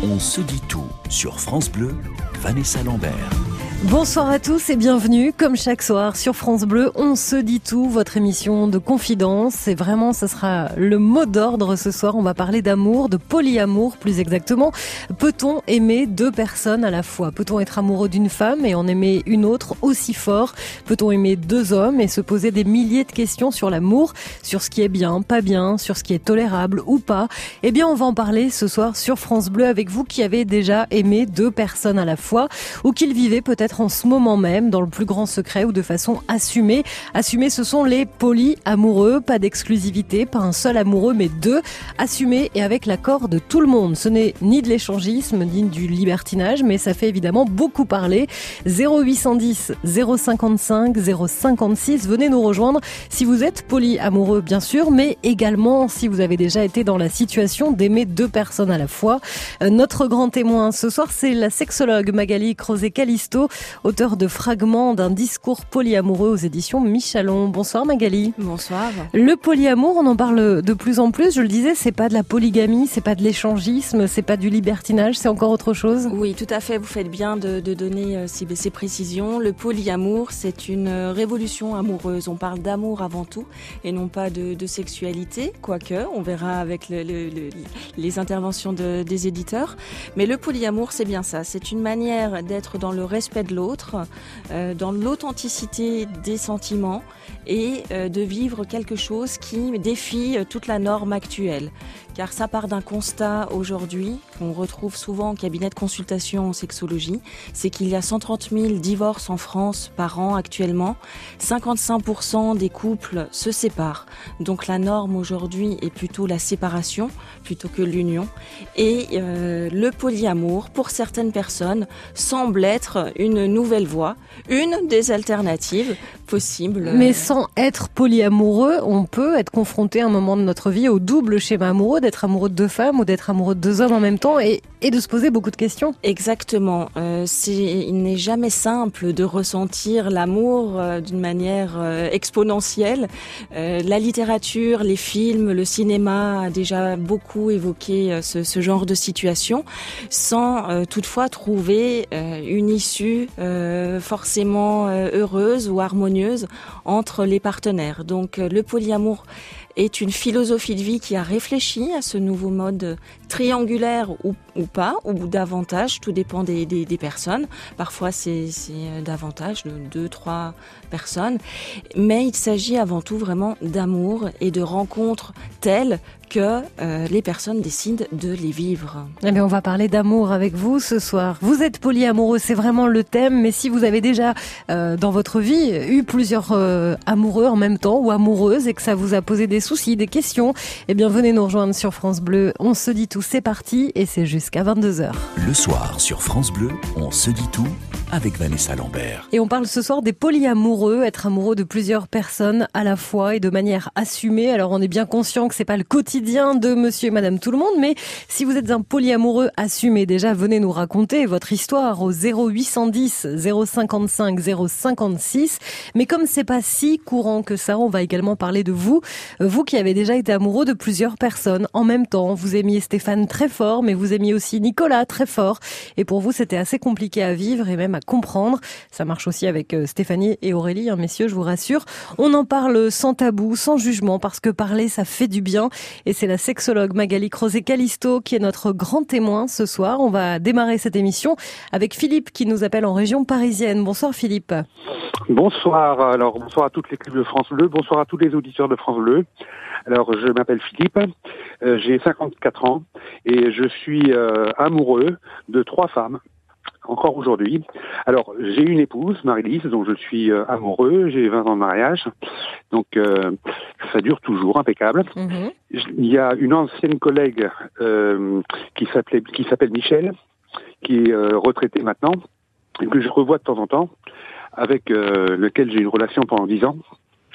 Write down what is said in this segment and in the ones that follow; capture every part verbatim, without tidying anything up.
On se dit tout sur France Bleu, Vanessa Lambert. Bonsoir à tous et bienvenue, comme chaque soir sur France Bleu, on se dit tout, votre émission de confidence. Et vraiment, ce sera le mot d'ordre ce soir. On va parler d'amour, de polyamour plus exactement. Peut-on aimer deux personnes à la fois? Peut-on être amoureux d'une femme et en aimer une autre aussi fort? Peut-on aimer deux hommes et se poser des milliers de questions sur l'amour, sur ce qui est bien, pas bien, sur ce qui est tolérable ou pas? Eh bien, on va en parler ce soir sur France Bleu avec vous qui avez déjà aimé deux personnes à la fois ou qui le vivez peut-être en ce moment même, dans le plus grand secret ou de façon assumée. Assumés, ce sont les polyamoureux, pas d'exclusivité, pas un seul amoureux, mais deux, assumés et avec l'accord de tout le monde. Ce n'est ni de l'échangisme, ni du libertinage, mais ça fait évidemment beaucoup parler. zéro huit cent dix, zéro cinquante-cinq, zéro cinquante-six, venez nous rejoindre si vous êtes polyamoureux, bien sûr, mais également si vous avez déjà été dans la situation d'aimer deux personnes à la fois. Notre grand témoin ce soir, c'est la sexologue Magali Crozet-Calisto, auteur de Fragments d'un discours polyamoureux aux éditions Michalon. Bonsoir Magali. Bonsoir. Le polyamour, on en parle de plus en plus. Je le disais, c'est pas de la polygamie, c'est pas de l'échangisme, c'est pas du libertinage, c'est encore autre chose. Oui, tout à fait. Vous faites bien de, de donner euh, ces, ces précisions. Le polyamour, c'est une révolution amoureuse. On parle d'amour avant tout et non pas de, de sexualité, quoique on verra avec le, le, le, les interventions de, des éditeurs. Mais le polyamour, c'est bien ça. C'est une manière d'être dans le respect de l'autre, euh, dans l'authenticité des sentiments et euh, de vivre quelque chose qui défie toute la norme actuelle. Car ça part d'un constat aujourd'hui qu'on retrouve souvent en cabinet de consultation en sexologie, c'est qu'il y a cent trente mille divorces en France par an actuellement. cinquante-cinq pour cent des couples se séparent. Donc la norme aujourd'hui est plutôt la séparation plutôt que l'union. Et euh, le polyamour, pour certaines personnes, semble être une nouvelle voie, une des alternatives possibles. Mais sans être polyamoureux, on peut être confronté à un moment de notre vie au double schéma amoureux, d'être amoureux de deux femmes ou d'être amoureux de deux hommes en même temps et, et de se poser beaucoup de questions. Exactement. Euh, c'est, il n'est jamais simple de ressentir l'amour euh, d'une manière euh, exponentielle. Euh, la littérature, les films, le cinéma a déjà beaucoup évoqué euh, ce, ce genre de situation, sans euh, toutefois trouver euh, une issue euh, forcément euh, heureuse ou harmonieuse entre les partenaires. Donc euh, le polyamour est une philosophie de vie qui a réfléchi à ce nouveau mode triangulaire ou, ou pas, ou davantage, tout dépend des, des, des personnes. Parfois c'est, c'est davantage, de deux, trois personnes. Mais il s'agit avant tout vraiment d'amour et de rencontres telles que euh, les personnes décident de les vivre. Eh bien, on va parler d'amour avec vous ce soir. Vous êtes polyamoureux, c'est vraiment le thème, mais si vous avez déjà euh, dans votre vie eu plusieurs euh, amoureux en même temps ou amoureuses et que ça vous a posé des soucis, des questions, eh bien venez nous rejoindre sur France Bleu. On se dit tout, c'est parti et c'est jusqu'à vingt-deux heures. Le soir sur France Bleu, on se dit tout avec Vanessa Lambert. Et on parle ce soir des polyamoureux, être amoureux de plusieurs personnes à la fois et de manière assumée. Alors on est bien conscient que c'est pas le quotidien de monsieur et madame tout le monde, mais si vous êtes un polyamoureux assumé, déjà venez nous raconter votre histoire au zéro huit cent dix, zéro cinquante-cinq, zéro cinquante-six. Mais comme c'est pas si courant que ça, on va également parler de vous, vous qui avez déjà été amoureux de plusieurs personnes en même temps. Vous aimiez Stéphane très fort, mais vous aimiez aussi Nicolas très fort. Et pour vous, c'était assez compliqué à vivre et même à comprendre. Ça marche aussi avec Stéphanie et Aurélie, hein, messieurs, je vous rassure. On en parle sans tabou, sans jugement, parce que parler, ça fait du bien. Et c'est la sexologue Magali Crozet-Calisto qui est notre grand témoin ce soir. On va démarrer cette émission avec Philippe qui nous appelle en région parisienne. Bonsoir Philippe. Bonsoir. Alors bonsoir à toute l'équipe de France Bleu. Bonsoir à tous les auditeurs de France Bleu. Alors je m'appelle Philippe, euh, j'ai cinquante-quatre ans et je suis euh, amoureux de trois femmes. Encore aujourd'hui. Alors, j'ai une épouse, Marie-Lise, dont je suis euh, amoureux, j'ai vingt ans de mariage, donc euh, ça dure toujours, impeccable. Mm-hmm. Il y a une ancienne collègue euh, qui s'appelait, qui s'appelle Michel, qui est euh, retraitée maintenant, et que je revois de temps en temps, avec euh, lequel j'ai une relation pendant dix ans.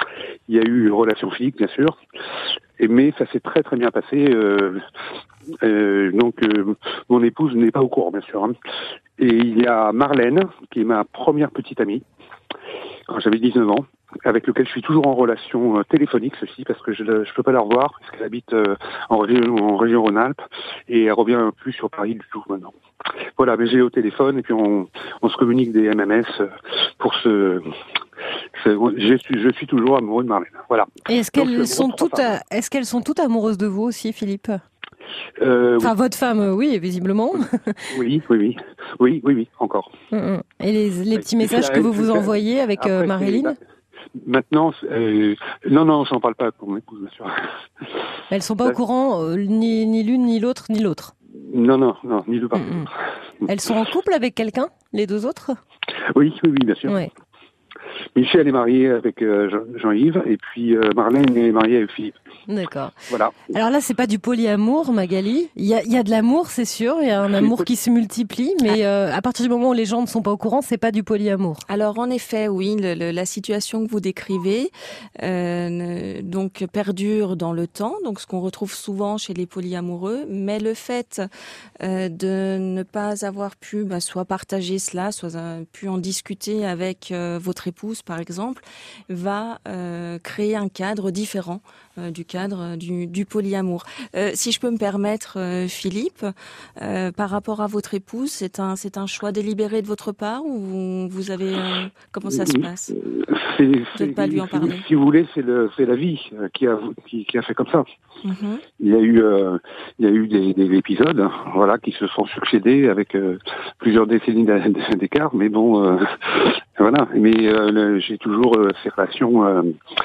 Il y a eu une relation physique, bien sûr, et, mais ça s'est très très bien passé. Euh, euh, donc, euh, mon épouse n'est pas au courant, bien sûr. Hein. Et il y a Marlène, qui est ma première petite amie, quand j'avais dix-neuf ans. avec lequel je suis toujours en relation euh, téléphonique, ceci, parce que je ne peux pas la revoir, parce qu'elle habite euh, en région, en région Rhône-Alpes, et elle revient plus sur Paris du tout maintenant. Voilà, mais j'ai au téléphone, et puis on, on se communique des M M S pour ce... Je suis, je suis toujours amoureux de Marlène. Voilà. Et est-ce Donc, qu'elles euh, sont bon, toutes, à- est-ce qu'elles sont toutes amoureuses de vous aussi, Philippe? euh, Enfin, votre femme, euh, oui, visiblement. oui, oui, oui, oui, oui, oui, encore. Mm, mm. Et les, les Oui. petits messages que vous vous envoyez avec euh, Après, Marilyn, c'est- Maintenant, euh, non, non, j'en parle pas pour mon épouse, bien sûr. elles sont pas au courant, euh, ni, ni l'une, ni l'autre, ni l'autre. Non, non, non, ni le parti. Mm, mm. Elles sont en couple avec quelqu'un, les deux autres? Oui, oui, oui, bien sûr. Ouais. Michel est marié avec euh, Jean- Jean-Yves, et puis euh, Marlène est mariée avec Philippe. D'accord. Voilà. Alors là, c'est pas du polyamour, Magali. Il y a, il y a de l'amour, c'est sûr. Il y a un amour qui se multiplie, mais euh, à partir du moment où les gens ne sont pas au courant, c'est pas du polyamour. Alors en effet, oui, le, le, la situation que vous décrivez euh, donc perdure dans le temps, donc ce qu'on retrouve souvent chez les polyamoureux, mais le fait euh, de ne pas avoir pu bah, soit partager cela, soit euh, pu en discuter avec euh, votre épouse par exemple, va euh, créer un cadre différent euh, du cadre du, du polyamour. Euh, si je peux me permettre, euh, Philippe, euh, par rapport à votre épouse, c'est un c'est un choix délibéré de votre part ou vous, vous avez euh, comment ça se passe? C'est, De c'est, ne pas lui en si- parler. Si vous voulez, c'est le, c'est la vie euh, qui a, qui, qui a fait comme ça. Mhm. Il y a eu, euh, il y a eu des, des épisodes, voilà, qui se sont succédés avec euh, plusieurs décennies d'a- d'écart, mais bon, euh, voilà. Mais euh, le- j'ai toujours euh, ces relations, euh,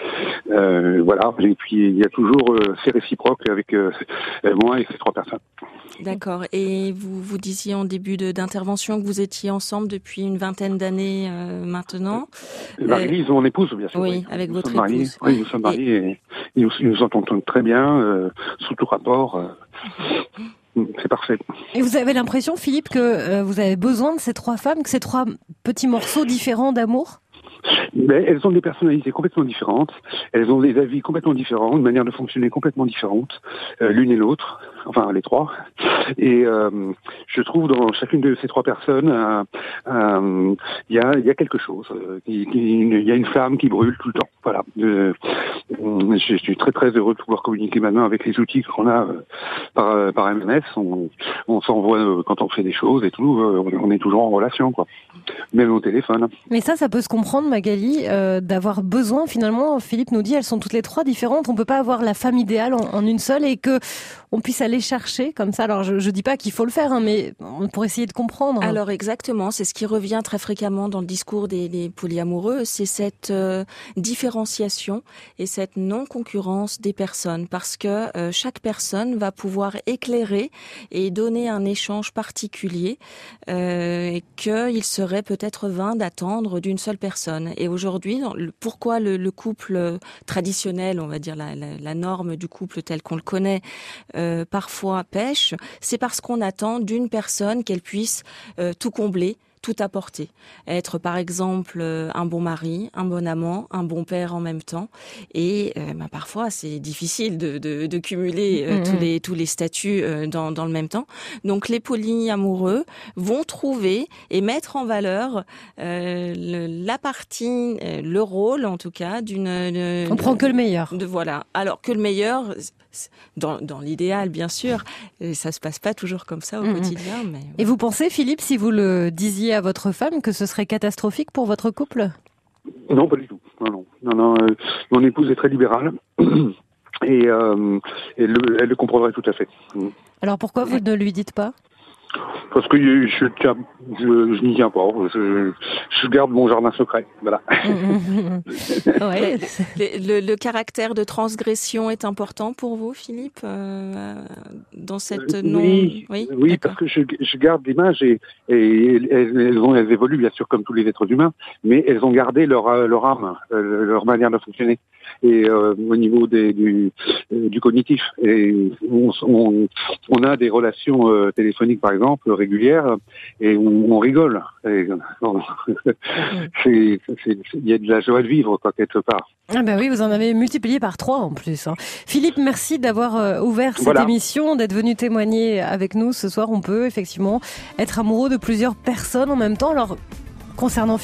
euh, voilà. Et puis il y a toujours euh, ces réciproques avec euh, moi et ces trois personnes. D'accord. Et vous vous disiez en début de, d'intervention que vous étiez ensemble depuis une vingtaine d'années euh, maintenant. Marie, mon épouse, bien sûr. Oui, avec nous votre sommes mariés. épouse. Oui, nous sommes mariés et, et nous, nous nous entendons très bien, euh, sous tout rapport. Euh, c'est parfait. Et vous avez l'impression, Philippe, que euh, vous avez besoin de ces trois femmes, que ces trois petits morceaux différents d'amour? Mais elles ont des personnalités complètement différentes, elles ont des avis complètement différents, une manière de fonctionner complètement différente, euh, l'une et l'autre, enfin les trois. Et euh, je trouve dans chacune de ces trois personnes, euh, euh, il y a, il y a quelque chose. euh, qui- qui- Il y a une flamme qui brûle tout le temps. Voilà. Euh, je suis très très heureux de pouvoir communiquer maintenant avec les outils qu'on a euh, par, euh, par M M S. On, on s'envoie euh, quand on fait des choses et tout. euh, on est toujours en relation, quoi. Même au téléphone. Mais ça, ça peut se comprendre, Magali, euh, d'avoir besoin, finalement, Philippe nous dit, elles sont toutes les trois différentes, on peut pas avoir la femme idéale en, en une seule et que on puisse aller chercher comme ça. Alors, je, je dis pas qu'il faut le faire, hein, mais pour essayer de comprendre. Alors exactement, c'est ce qui revient très fréquemment dans le discours des, des polyamoureux, c'est cette euh, différenciation et cette non-concurrence des personnes, parce que euh, chaque personne va pouvoir éclairer et donner un échange particulier euh, et qu'il serait peut-être vain d'attendre d'une seule personne. Et aujourd'hui, dans le- pourquoi le, le couple traditionnel, on va dire la, la, la norme du couple tel qu'on le connaît, euh, parfois pêche, c'est parce qu'on attend d'une personne qu'elle puisse euh, tout combler, tout apporter. Être par exemple euh, un bon mari, un bon amant, un bon père en même temps. Et euh, bah, parfois c'est difficile de, de, de cumuler euh, Mmh. tous les tous les statuts euh, dans, dans le même temps. Donc les polyamoureux vont trouver et mettre en valeur euh, le, la partie, euh, le rôle en tout cas d'une. De, On prend que le meilleur. De voilà. Alors que le meilleur, dans, dans l'idéal bien sûr, et ça se passe pas toujours comme ça au Mmh. quotidien, mais. Et vous pensez, Philippe, si vous le disiez à votre femme, que ce serait catastrophique pour votre couple? Non, pas du tout. Non, non, non, non. euh, mon épouse est très libérale et, euh, et le- elle le comprendrait tout à fait. Alors pourquoi vous ne lui dites pas? Parce que je, je, tiens- je, je n'y tiens pas. Je, je garde mon jardin secret. Voilà. Ouais. Le, le, le caractère de transgression est important pour vous, Philippe, euh, dans cette Euh, non. Oui, oui, oui, d'accord. parce que je, je garde l'image et, et elles, elles, ont, elles évoluent bien sûr comme tous les êtres humains, mais elles ont gardé leur, euh, leur âme, euh, leur manière de fonctionner. Et euh, au niveau des, du, euh, du cognitif, et on, on, on a des relations euh, téléphoniques par exemple régulières et on, on rigole. Et, on, c'est, c'est, il y a de la joie de vivre quoi quelque part. Ah ben oui, vous en avez multiplié par trois en plus. Hein. Philippe, merci d'avoir euh, ouvert cette Voilà. émission, d'être venu témoigner avec nous ce soir. On peut effectivement être amoureux de plusieurs personnes en même temps. Alors, concernant Philippe,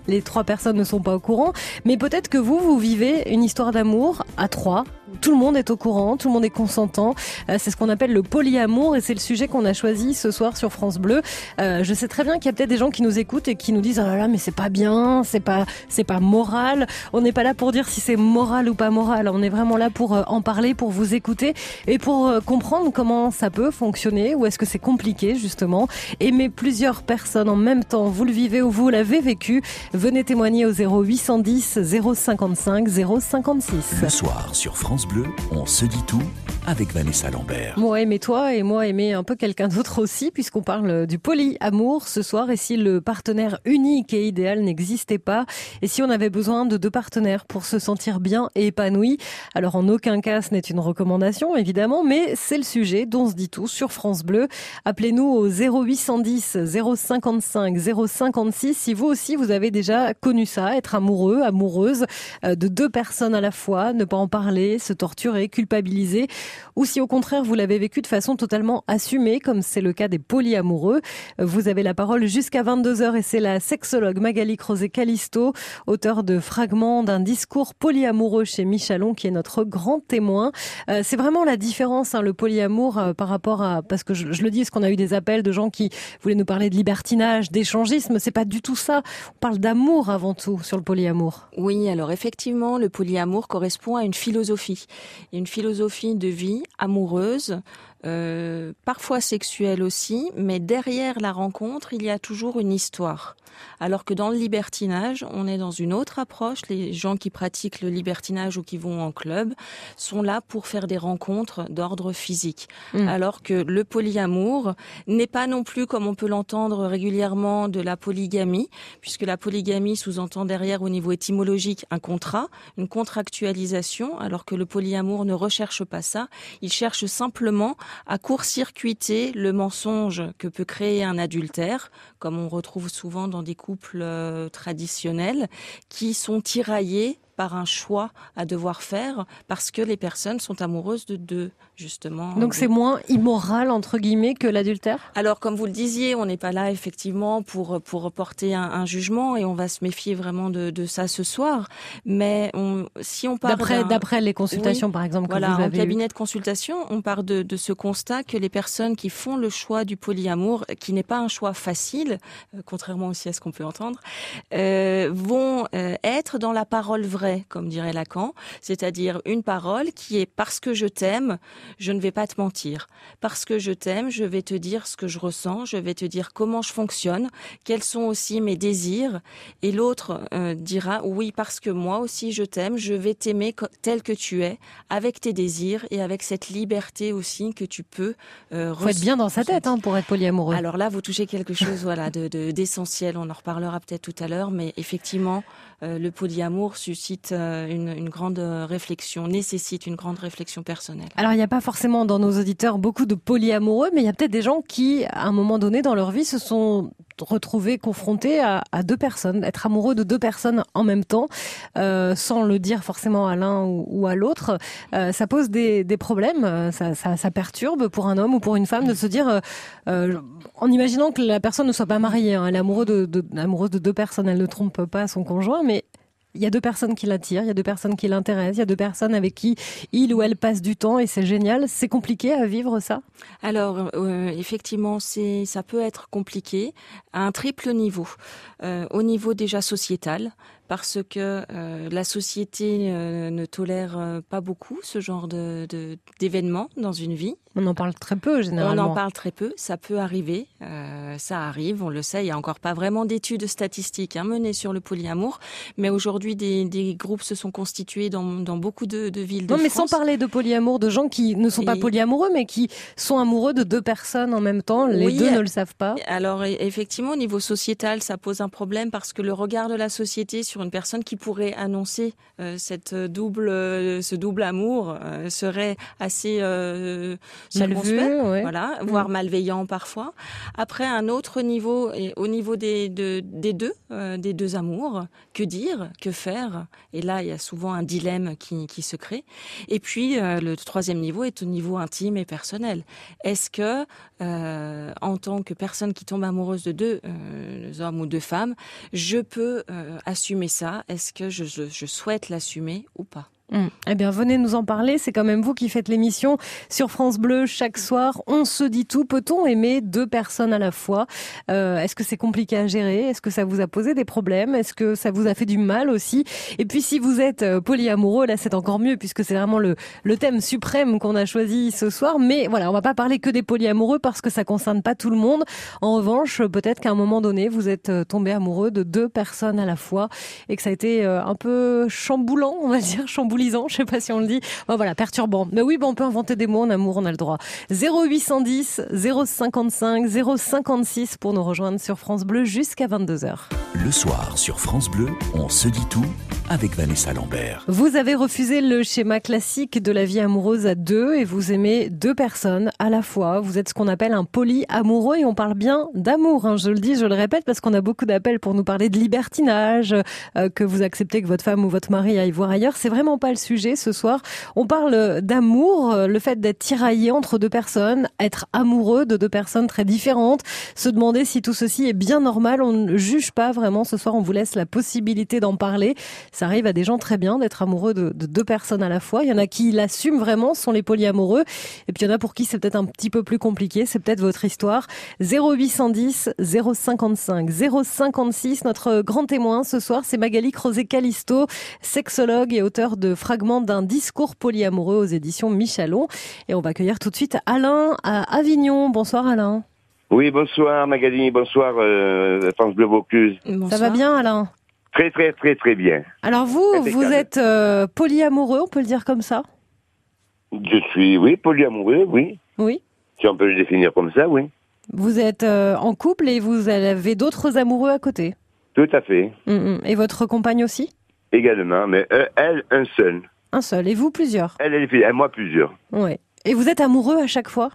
les trois personnes ne sont pas au courant. Mais peut-être que vous, vous vivez une histoire d'amour à trois. Tout le monde est au courant, tout le monde est consentant. Euh, c'est ce qu'on appelle le polyamour et c'est le sujet qu'on a choisi ce soir sur France Bleu. Euh, je sais très bien qu'il y a peut-être des gens qui nous écoutent et qui nous disent « Oh là là, mais c'est pas bien, c'est pas, c'est pas moral ». On n'est pas là pour dire si c'est moral ou pas moral. On est vraiment là pour euh, en parler, pour vous écouter et pour euh, comprendre comment ça peut fonctionner ou est-ce que c'est compliqué justement. Aimer plusieurs personnes en même temps, vous le vivez ou vous l'avez vécu, venez témoigner au zéro huit cent dix zéro cinquante-cinq zéro cinquante-six. Le soir sur France Bleu, on se dit tout avec Vanessa Lambert. Moi aimer toi et moi aimer un peu quelqu'un d'autre aussi puisqu'on parle du polyamour ce soir et si le partenaire unique et idéal n'existait pas et si on avait besoin de deux partenaires pour se sentir bien et épanoui. Alors en aucun cas ce n'est une recommandation évidemment mais c'est le sujet dont on se dit tout sur France Bleu. Appelez-nous au zéro huit cent dix zéro cinquante-cinq zéro cinquante-six si vous aussi vous avez déjà connu ça, être amoureux, amoureuse de deux personnes à la fois, ne pas en parler, se torturer, culpabiliser, ou si au contraire vous l'avez vécu de façon totalement assumée, comme c'est le cas des polyamoureux. Vous avez la parole jusqu'à vingt-deux heures et c'est la sexologue Magali Crozet-Calisto, auteure de Fragments d'un discours polyamoureux chez Michalon, qui est notre grand témoin. Euh, c'est vraiment la différence, hein, le polyamour euh, par rapport à, parce que je, je le dis, parce qu'on a eu des appels de gens qui voulaient nous parler de libertinage, d'échangisme, c'est pas du tout ça. On parle d'amour avant tout sur le polyamour. Oui, alors effectivement, le polyamour correspond à une philosophie. Une philosophie de vie amoureuse, euh, parfois sexuelle aussi, mais derrière la rencontre, il y a toujours une histoire. Alors que dans le libertinage, on est dans une autre approche. Les gens qui pratiquent le libertinage ou qui vont en club sont là pour faire des rencontres d'ordre physique. Mmh. Alors que le polyamour n'est pas non plus, comme on peut l'entendre régulièrement, de la polygamie, puisque la polygamie sous-entend derrière au niveau étymologique un contrat, une contractualisation, alors que le polyamour ne recherche pas ça. Il cherche simplement à court-circuiter le mensonge que peut créer un adultère, comme on retrouve souvent dans des couples euh, traditionnels, qui sont tiraillés par un choix à devoir faire parce que les personnes sont amoureuses de deux, justement. Donc c'est moins immoral, entre guillemets, que l'adultère ? Alors, comme vous le disiez, on n'est pas là, effectivement, pour, pour porter un, un jugement et on va se méfier vraiment de, de ça ce soir. Mais on, si on part D'après, d'un... d'après les consultations, oui, par exemple, que voilà, vous avez en cabinet eu. de consultation, on part de, de ce constat que les personnes qui font le choix du polyamour, qui n'est pas un choix facile, euh, contrairement aussi à ce qu'on peut entendre, euh, vont euh, être dans la parole vraie, comme dirait Lacan, c'est-à-dire une parole qui est « parce que je t'aime, je ne vais pas te mentir. Parce que je t'aime, je vais te dire ce que je ressens, je vais te dire comment je fonctionne, quels sont aussi mes désirs. » Et l'autre euh, dira « oui, parce que moi aussi je t'aime, je vais t'aimer tel que tu es, avec tes désirs et avec cette liberté aussi que tu peux euh, Faut être bien dans sa tête hein, pour être polyamoureux. » Alors là, vous touchez quelque chose voilà, de, de, d'essentiel, on en reparlera peut-être tout à l'heure, mais effectivement, euh, le polyamour suscite Une, une grande réflexion, nécessite une grande réflexion personnelle. Alors, il n'y a pas forcément dans nos auditeurs beaucoup de polyamoureux, mais il y a peut-être des gens qui, à un moment donné dans leur vie, se sont retrouvés confrontés à, à deux personnes, être amoureux de deux personnes en même temps, euh, sans le dire forcément à l'un ou, ou à l'autre. Euh, ça pose des, des problèmes, ça, ça, ça perturbe pour un homme ou pour une femme de se dire, euh, euh, en imaginant que la personne ne soit pas mariée, hein, elle est amoureuse de, de, amoureuse de deux personnes, elle ne trompe pas son conjoint, mais il y a deux personnes qui l'attirent, il y a deux personnes qui l'intéressent, il y a deux personnes avec qui il ou elle passe du temps et c'est génial. C'est compliqué à vivre ça ? Alors, euh, effectivement, c'est, ça peut être compliqué à un triple niveau. Euh, au niveau déjà sociétal, parce que euh, la société euh, ne tolère euh, pas beaucoup ce genre de, de, d'événements dans une vie. On en parle très peu, généralement. On en parle très peu, ça peut arriver, euh, ça arrive, on le sait, il n'y a encore pas vraiment d'études statistiques hein, menées sur le polyamour, mais aujourd'hui, des, des groupes se sont constitués dans, dans beaucoup de, de villes de non, France. Mais sans parler de polyamour, de gens qui ne sont Et... pas polyamoureux, mais qui sont amoureux de deux personnes en même temps, les oui, deux ne le savent pas. Alors, effectivement, au niveau sociétal, ça pose un problème parce que le regard de la société sur une personne qui pourrait annoncer euh, cette double, euh, ce double amour euh, serait assez euh, mal vu, ouais. Voilà, voire mmh. malveillant parfois. Après, un autre niveau, et au niveau des, de, des deux, euh, des deux amours, que dire, que faire ? Et là, il y a souvent un dilemme qui, qui se crée. Et puis, euh, le troisième niveau est au niveau intime et personnel. Est-ce que, euh, en tant que personne qui tombe amoureuse de deux, euh, deux hommes ou deux femmes, je peux euh, assumer ça. Est-ce que je, je, je souhaite l'assumer ou pas ? Mmh. Eh bien, venez nous en parler. C'est quand même vous qui faites l'émission sur France Bleu chaque soir. On se dit tout. Peut-on aimer deux personnes à la fois ? euh, Est-ce que c'est compliqué à gérer ? Est-ce que ça vous a posé des problèmes ? Est-ce que ça vous a fait du mal aussi ? Et puis, si vous êtes polyamoureux, là, c'est encore mieux puisque c'est vraiment le, le thème suprême qu'on a choisi ce soir. Mais voilà, on va pas parler que des polyamoureux parce que ça concerne pas tout le monde. En revanche, peut-être qu'à un moment donné, vous êtes tombé amoureux de deux personnes à la fois et que ça a été un peu chamboulant, on va dire, chamboulant. Je sais pas si on le dit. Bon, voilà, perturbant. Mais oui, bon, on peut inventer des mots en amour, on a le droit. zéro huit cent dix, zéro cinquante-cinq, zéro cinquante-six pour nous rejoindre sur France Bleu jusqu'à vingt-deux heures. Le soir, sur France Bleu, on se dit tout avec Vanessa Lambert. Vous avez refusé le schéma classique de la vie amoureuse à deux et vous aimez deux personnes à la fois. Vous êtes ce qu'on appelle un polyamoureux et on parle bien d'amour. Hein. Je le dis, je le répète parce qu'on a beaucoup d'appels pour nous parler de libertinage, euh, que vous acceptez que votre femme ou votre mari aille voir ailleurs. C'est vraiment pas le sujet ce soir. On parle d'amour, le fait d'être tiraillé entre deux personnes, être amoureux de deux personnes très différentes, se demander si tout ceci est bien normal. On ne juge pas vraiment. Ce soir, on vous laisse la possibilité d'en parler. Ça arrive à des gens très bien d'être amoureux de, de deux personnes à la fois. Il y en a qui l'assument vraiment, ce sont les polyamoureux. Et puis il y en a pour qui c'est peut-être un petit peu plus compliqué. C'est peut-être votre histoire. zéro huit cent dix, zéro cinquante-cinq, zéro cinquante-six. Notre grand témoin ce soir, c'est Magali Crozet-Calisto, sexologue et auteur de Fragments d'un discours polyamoureux aux éditions Michalon. Et on va accueillir tout de suite Alain à Avignon. Bonsoir Alain. Oui, bonsoir Magali, bonsoir euh, France Bleu Vaucluse. Ça va bien Alain ? Très très très très bien. Alors vous, vous êtes euh, polyamoureux, on peut le dire comme ça ? Je suis, oui, polyamoureux, oui. Oui. Si on peut le définir comme ça, oui. Vous êtes euh, en couple et vous avez d'autres amoureux à côté ? Tout à fait. Mmh. Et votre compagne aussi ? Également, mais euh, elle, un seul. Un seul, et vous plusieurs ? Elle, elle est fille, moi plusieurs. Oui. Et vous êtes amoureux à chaque fois ?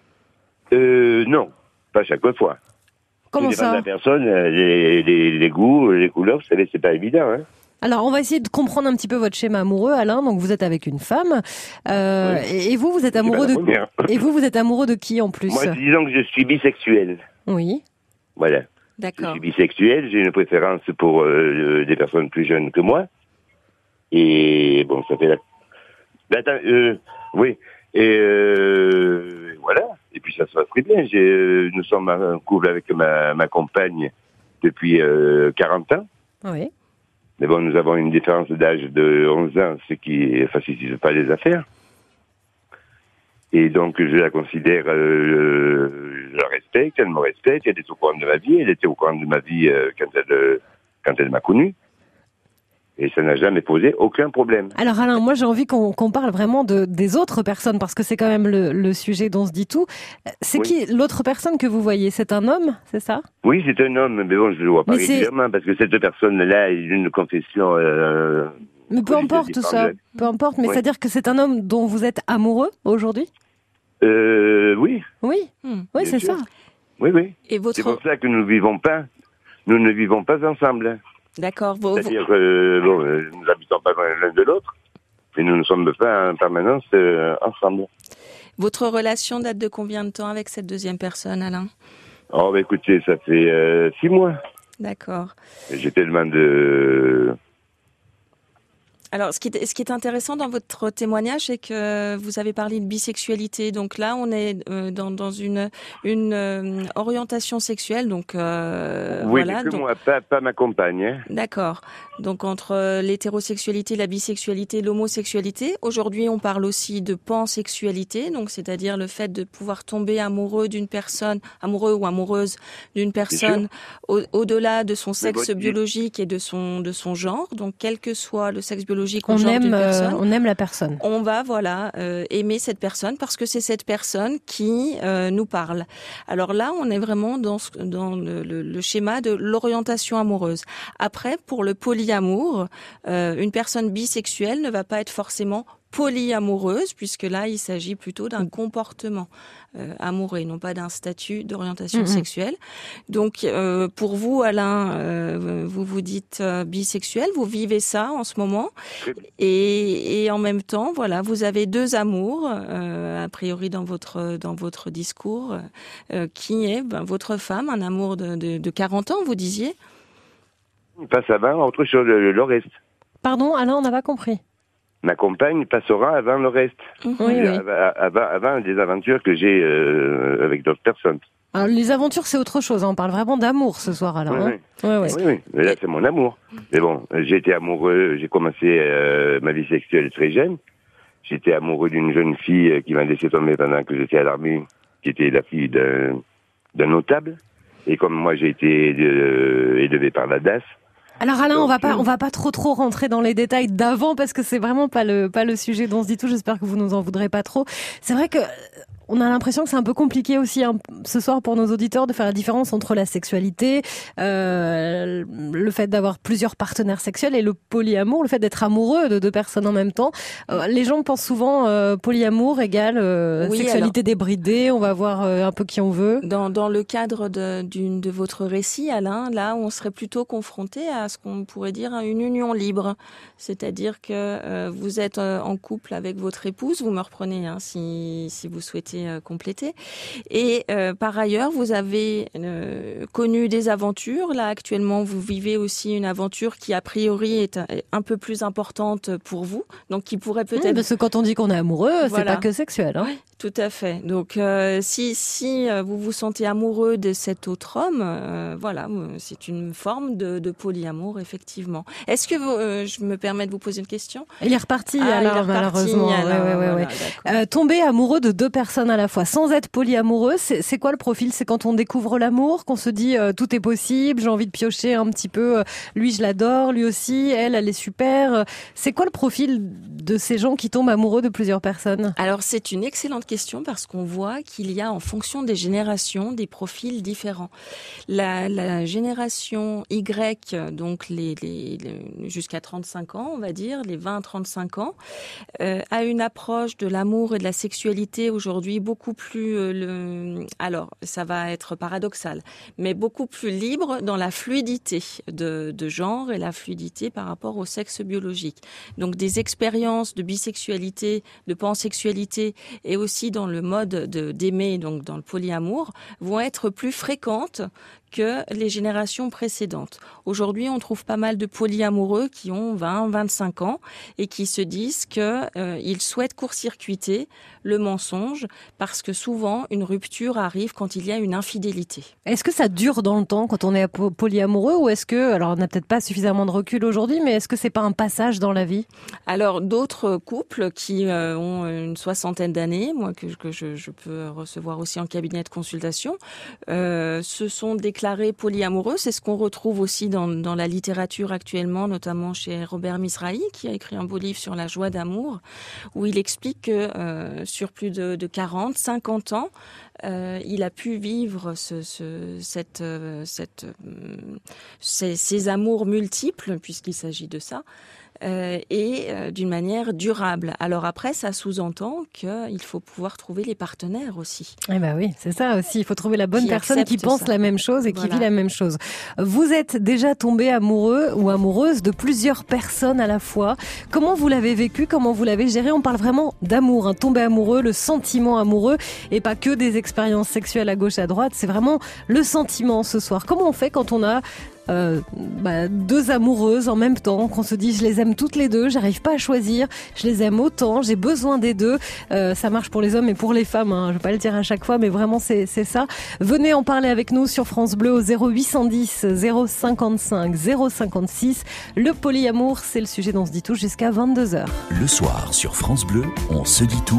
Euh, non, pas chaque fois. Comment ça ? ça ? La personne, les, les, les goûts, les couleurs, vous savez, c'est pas évident, hein. Alors, on va essayer de comprendre un petit peu votre schéma amoureux, Alain. Donc, vous êtes avec une femme, euh, oui. et, et vous, vous êtes amoureux de. Et vous, vous êtes amoureux de qui en plus ? Moi, disons que je suis bisexuel. Oui. Voilà. D'accord. Je suis bisexuel. J'ai une préférence pour euh, des personnes plus jeunes que moi. Et bon, ça fait la. Attends, euh, oui. Et euh, voilà. Et puis ça se passe très bien. J'ai, nous sommes en couple avec ma, ma compagne depuis euh, quarante ans. Oui. Mais bon, nous avons une différence d'âge de onze ans, ce qui ne facilite pas les affaires. Et donc, je la considère, euh, je la respecte, elle me respecte, elle est au courant de ma vie, elle était au courant de ma vie euh, quand elle, quand elle m'a connu. Et ça n'a jamais posé aucun problème. Alors Alain, moi j'ai envie qu'on, qu'on parle vraiment de, des autres personnes, parce que c'est quand même le, le sujet dont on se dit tout. C'est oui. Qui l'autre personne que vous voyez ? C'est un homme, c'est ça ? Oui, c'est un homme, mais bon, je ne le vois pas mais régulièrement, c'est... parce que cette personne-là a une confession... Euh, mais peu importe tout ça, peu importe, mais oui. C'est-à-dire que c'est un homme dont vous êtes amoureux aujourd'hui ? Euh, oui. Oui, mmh. Oui, c'est sûr. ça. Oui, oui. Et votre... C'est pour ça que nous ne vivons pas, nous ne vivons pas ensemble. D'accord. Vous, C'est-à-dire que euh, bon, euh, nous n'habitons pas l'un de l'autre, mais nous ne sommes pas en permanence euh, ensemble. Votre relation date de combien de temps avec cette deuxième personne, Alain ? Oh, bah écoutez, ça fait euh, six mois. D'accord. Et j'ai tellement de... Alors, ce qui est, ce qui est intéressant dans votre témoignage, c'est que vous avez parlé de bisexualité. Donc là, on est euh, dans, dans une, une euh, orientation sexuelle. Donc euh, oui, voilà. mais que donc, moi, pas, pas ma compagne. Hein. D'accord. Donc entre l'hétérosexualité, la bisexualité, l'homosexualité. Aujourd'hui, on parle aussi de pansexualité. Donc c'est-à-dire le fait de pouvoir tomber amoureux d'une personne, amoureux ou amoureuse d'une personne au, au-delà de son sexe biologique et de son de son genre. Donc quel que soit le sexe biologique. On aime, euh, on aime la personne. On va voilà euh, aimer cette personne parce que c'est cette personne qui euh, nous parle. Alors là, on est vraiment dans, ce, dans le, le, le schéma de l'orientation amoureuse. Après, pour le polyamour, euh, une personne bisexuelle ne va pas être forcément polyamoureuse, puisque là, il s'agit plutôt d'un comportement euh, amoureux, non pas d'un statut d'orientation mmh. sexuelle. Donc, euh, pour vous, Alain, euh, vous vous dites euh, bisexuel, vous vivez ça en ce moment, et, et en même temps, voilà, vous avez deux amours, euh, a priori dans votre dans votre discours, euh, qui est ben, votre femme, un amour de, de, de quarante ans, vous disiez. Pas ça va, autre chose, le, le reste. Pardon, Alain, on n'a pas compris. Ma compagne passera avant le reste, oui, oui. Avant, avant des aventures que j'ai euh, avec d'autres personnes. Alors, les aventures, c'est autre chose. Hein. On parle vraiment d'amour ce soir, alors. Oui, hein. oui. Ouais, ouais. oui, oui. Mais là, c'est mon amour. Mais bon, j'ai été amoureux, j'ai commencé euh, ma vie sexuelle très jeune. J'étais amoureux d'une jeune fille qui m'a laissé tomber pendant que j'étais à l'armée, qui était la fille d'un, d'un notable. Et comme moi, j'ai été euh, élevé par la D A S. Alors Alain, on va pas, on va pas trop trop rentrer dans les détails d'avant parce que c'est vraiment pas le pas le sujet dont on se dit tout. J'espère que vous nous en voudrez pas trop. C'est vrai que on a l'impression que c'est un peu compliqué aussi hein, ce soir pour nos auditeurs de faire la différence entre la sexualité, euh, le fait d'avoir plusieurs partenaires sexuels et le polyamour, le fait d'être amoureux de deux personnes en même temps. Euh, les gens pensent souvent euh, polyamour égale euh, oui, sexualité alors, débridée, on va voir euh, un peu qui on veut. Dans, dans le cadre de, d'une, de votre récit, Alain, là on serait plutôt confronté à ce qu'on pourrait dire une union libre. C'est-à-dire que euh, vous êtes euh, en couple avec votre épouse, vous me reprenez hein, si, si vous souhaitez complété. Et euh, par ailleurs, vous avez euh, connu des aventures. Là, actuellement, vous vivez aussi une aventure qui, a priori, est un, un peu plus importante pour vous. Donc, qui pourrait peut-être... Oui, parce que quand on dit qu'on est amoureux, voilà. C'est pas que sexuel. Hein. Oui, tout à fait. Donc, euh, si, si vous vous sentez amoureux de cet autre homme, euh, voilà, c'est une forme de, de polyamour, effectivement. Est-ce que vous, euh, je me permets de vous poser une question ? Il est reparti, ah, alors, il est reparti, malheureusement. Alors, ouais, ouais, ouais, voilà, ouais. Euh, tomber amoureux de deux personnes à la fois, sans être polyamoureux, c'est, c'est quoi le profil ? C'est quand on découvre l'amour, qu'on se dit euh, tout est possible, j'ai envie de piocher un petit peu, euh, lui je l'adore, lui aussi, elle, elle est super. C'est quoi le profil de ces gens qui tombent amoureux de plusieurs personnes ? Alors c'est une excellente question parce qu'on voit qu'il y a en fonction des générations des profils différents. La, la génération Y, donc les, les, les jusqu'à trente-cinq ans, on va dire, les vingt à trente-cinq ans, euh, a une approche de l'amour et de la sexualité aujourd'hui beaucoup plus, euh, le, alors ça va être paradoxal, mais beaucoup plus libre dans la fluidité de, de genre et la fluidité par rapport au sexe biologique. Donc des expériences de bisexualité, de pansexualité et aussi dans le mode de, d'aimer, donc dans le polyamour, vont être plus fréquentes que les générations précédentes. Aujourd'hui, on trouve pas mal de polyamoureux qui ont vingt, vingt-cinq ans et qui se disent que euh, ils souhaitent court-circuiter le mensonge parce que souvent une rupture arrive quand il y a une infidélité. Est-ce que ça dure dans le temps quand on est polyamoureux ou est-ce que, alors on n'a peut-être pas suffisamment de recul aujourd'hui, mais est-ce que c'est pas un passage dans la vie ? Alors d'autres couples qui euh, ont une soixantaine d'années, moi que, que je, je peux recevoir aussi en cabinet de consultation, euh, se sont déclarés polyamoureux. C'est ce qu'on retrouve aussi dans, dans la littérature actuellement, notamment chez Robert Misrahi, qui a écrit un beau livre sur la joie d'amour, où il explique que euh, sur plus de, de quarante, cinquante ans, euh, il a pu vivre ce, ce, cette, cette, euh, ces, ces amours multiples, puisqu'il s'agit de ça, Euh, et euh, d'une manière durable. Alors après, ça sous-entend qu'il faut pouvoir trouver les partenaires aussi. Eh ben oui, c'est ça aussi. Il faut trouver la bonne qui personne qui pense ça. la même chose et Voilà. qui vit la même chose. Vous êtes déjà tombé amoureux ou amoureuse de plusieurs personnes à la fois. Comment vous l'avez vécu ? Comment vous l'avez géré ? On parle vraiment d'amour, hein. Tomber amoureux, le sentiment amoureux et pas que des expériences sexuelles à gauche à droite. C'est vraiment le sentiment ce soir. Comment on fait quand on a Euh, bah, deux amoureuses en même temps, qu'on se dit je les aime toutes les deux, j'arrive pas à choisir, je les aime autant, j'ai besoin des deux. Euh, ça marche pour les hommes et pour les femmes, hein. Je vais pas le dire à chaque fois, mais vraiment c'est, c'est ça. Venez en parler avec nous sur France Bleu au zéro huit cent dix zéro cinquante-cinq zéro cinquante-six. Le polyamour, c'est le sujet dont on se dit tout jusqu'à vingt-deux heures. Le soir sur France Bleu, on se dit tout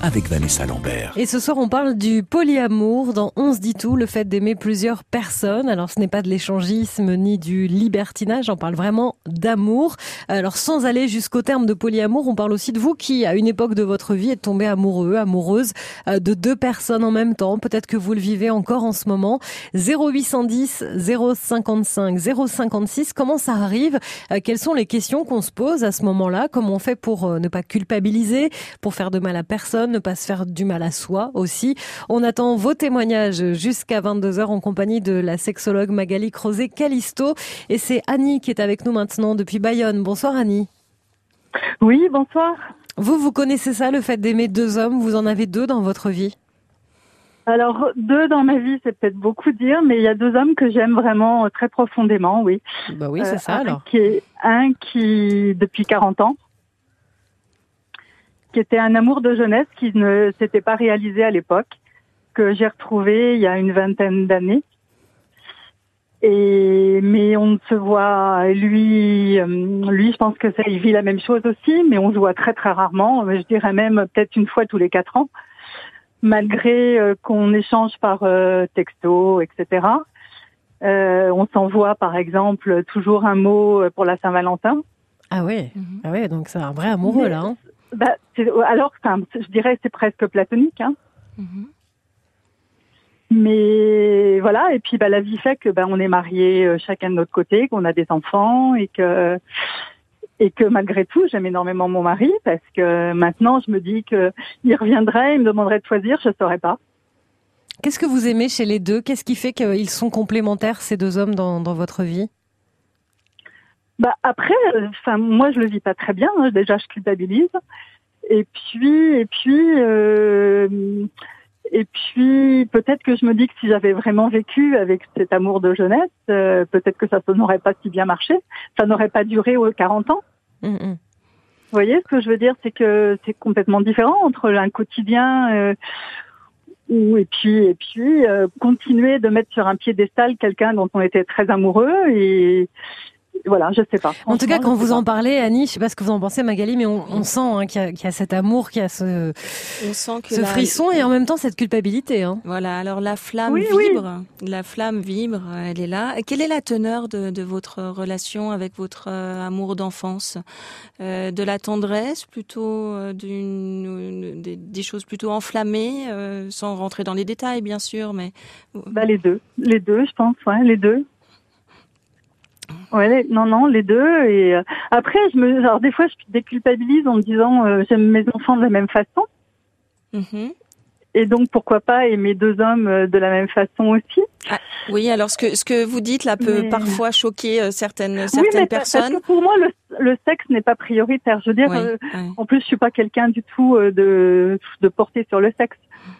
avec Vanessa Lambert. Et ce soir, on parle du polyamour dans On se dit tout, le fait d'aimer plusieurs personnes. Alors, ce n'est pas de l'échangisme ni du libertinage, on parle vraiment d'amour. Alors, sans aller jusqu'au terme de polyamour, on parle aussi de vous qui, à une époque de votre vie, êtes tombé amoureux, amoureuse de deux personnes en même temps. Peut-être que vous le vivez encore en ce moment. zéro huit cent dix, zéro cinquante-cinq, zéro cinquante-six, comment ça arrive? Quelles sont les questions qu'on se pose à ce moment-là? Comment on fait pour ne pas culpabiliser, pour faire de mal à personne, ne pas se faire du mal à soi aussi. On attend vos témoignages jusqu'à vingt-deux heures en compagnie de la sexologue Magali Crozet-Calisto. Et c'est Annie qui est avec nous maintenant depuis Bayonne. Bonsoir Annie. Oui, bonsoir. Vous, vous connaissez ça, le fait d'aimer deux hommes? Vous en avez deux dans votre vie? Alors, deux dans ma vie, c'est peut-être beaucoup dire, mais il y a deux hommes que j'aime vraiment très profondément, oui. Bah oui, c'est euh, ça un alors. Qui est, un qui, depuis quarante ans, qui était un amour de jeunesse qui ne s'était pas réalisé à l'époque, que j'ai retrouvé il y a une vingtaine d'années. Et mais on ne se voit, lui, lui, je pense que ça, il vit la même chose aussi, mais on se voit très très rarement. Je dirais même peut-être une fois tous les quatre ans, malgré euh, qu'on échange par euh, texto, et cetera. Euh, on s'envoie par exemple toujours un mot pour la Saint-Valentin. Ah oui, mmh. ah oui, donc c'est un vrai amoureux là. Hein. Bah, c'est, alors, enfin, je dirais c'est presque platonique, hein. Mmh. Mais voilà, et puis bah, la vie fait que bah, on est mariés euh, chacun de notre côté, qu'on a des enfants et que et que malgré tout j'aime énormément mon mari parce que maintenant je me dis que il reviendrait, il me demanderait de choisir, je saurais pas. Qu'est-ce que vous aimez chez les deux? Qu'est-ce qui fait qu'ils sont complémentaires ces deux hommes dans, dans votre vie? Bah après, enfin euh, moi je le vis pas très bien. Hein, déjà je culpabilise. Et puis et puis euh, et puis peut-être que je me dis que si j'avais vraiment vécu avec cet amour de jeunesse, euh, peut-être que ça n'aurait pas si bien marché. Ça n'aurait pas duré aux quarante ans. Mmh. Vous voyez ce que je veux dire, c'est que c'est complètement différent entre un quotidien. Euh, ou et puis et puis euh, continuer de mettre sur un piédestal quelqu'un dont on était très amoureux et voilà, je sais pas. En tout cas, quand vous pas. en parlez, Annie, je sais pas ce que vous en pensez, Magali, mais on, on sent hein, qu'il, y a, qu'il y a cet amour, qu'il y a ce, on sent que ce la... frisson et en même temps cette culpabilité. Hein. Voilà, alors la flamme oui, vibre, oui. la flamme vibre, elle est là. Quelle est la teneur de, de votre relation avec votre euh, amour d'enfance? euh, De la tendresse, plutôt euh, d'une, des, des choses plutôt enflammées, euh, sans rentrer dans les détails, bien sûr, mais... Bah, les deux, les deux, je pense, ouais, les deux. Ouais, les, non, non, les deux. Et euh, après, je me, alors des fois, je déculpabilise en me disant, euh, j'aime mes enfants de la même façon. Mm-hmm. Et donc, pourquoi pas aimer deux hommes euh, de la même façon aussi. Ah, oui, alors ce que ce que vous dites là peut mais... parfois choquer euh, certaines certaines oui, mais personnes. Parce que pour moi, le, le sexe n'est pas prioritaire. Je veux dire, oui, euh, oui. En plus, je suis pas quelqu'un du tout euh, de de porter sur le sexe.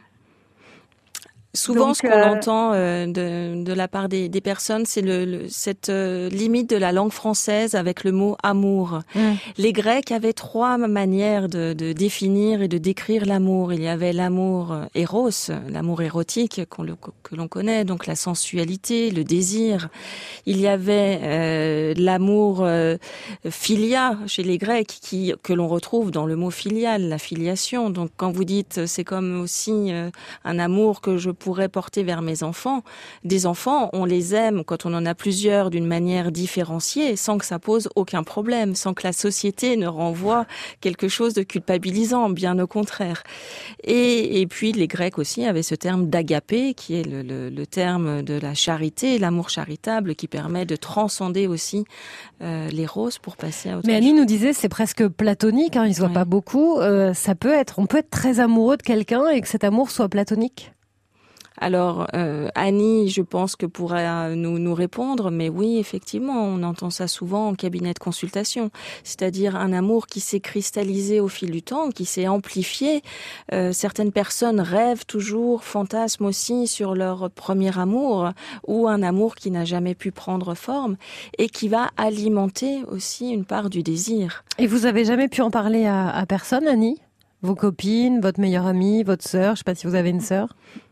Souvent, Donc, ce qu'on euh... entend euh, de, de la part des, des personnes, c'est le, le, cette euh, limite de la langue française avec le mot amour. Mmh. Les Grecs avaient trois manières de, de définir et de décrire l'amour. Il y avait l'amour éros, l'amour érotique qu'on le, que l'on connaît, donc la sensualité, le désir. Il y avait euh, l'amour euh, philia chez les Grecs, qui que l'on retrouve dans le mot filial, la filiation. Donc, quand vous dites c'est comme aussi euh, un amour que je pourrais porter vers mes enfants. Des enfants, on les aime quand on en a plusieurs d'une manière différenciée, sans que ça pose aucun problème, sans que la société ne renvoie quelque chose de culpabilisant, bien au contraire. Et, et puis les Grecs aussi avaient ce terme d'agapé, qui est le, le, le terme de la charité, l'amour charitable, qui permet de transcender aussi euh, l'éros pour passer à autre chose. Mais Annie nous disait, c'est presque platonique, hein, ils se voient ouais. pas beaucoup. Euh, ça peut être, on peut être très amoureux de quelqu'un et que cet amour soit platonique. Alors, euh, Annie, je pense que pourra nous, nous répondre, mais oui, effectivement, on entend ça souvent en cabinet de consultation, c'est-à-dire un amour qui s'est cristallisé au fil du temps, qui s'est amplifié. Euh, certaines personnes rêvent toujours, fantasment aussi sur leur premier amour, ou un amour qui n'a jamais pu prendre forme, et qui va alimenter aussi une part du désir. Et vous avez jamais pu en parler à, à personne, Annie? Vos copines, votre meilleure amie, votre sœur, je ne sais pas si vous avez une sœur?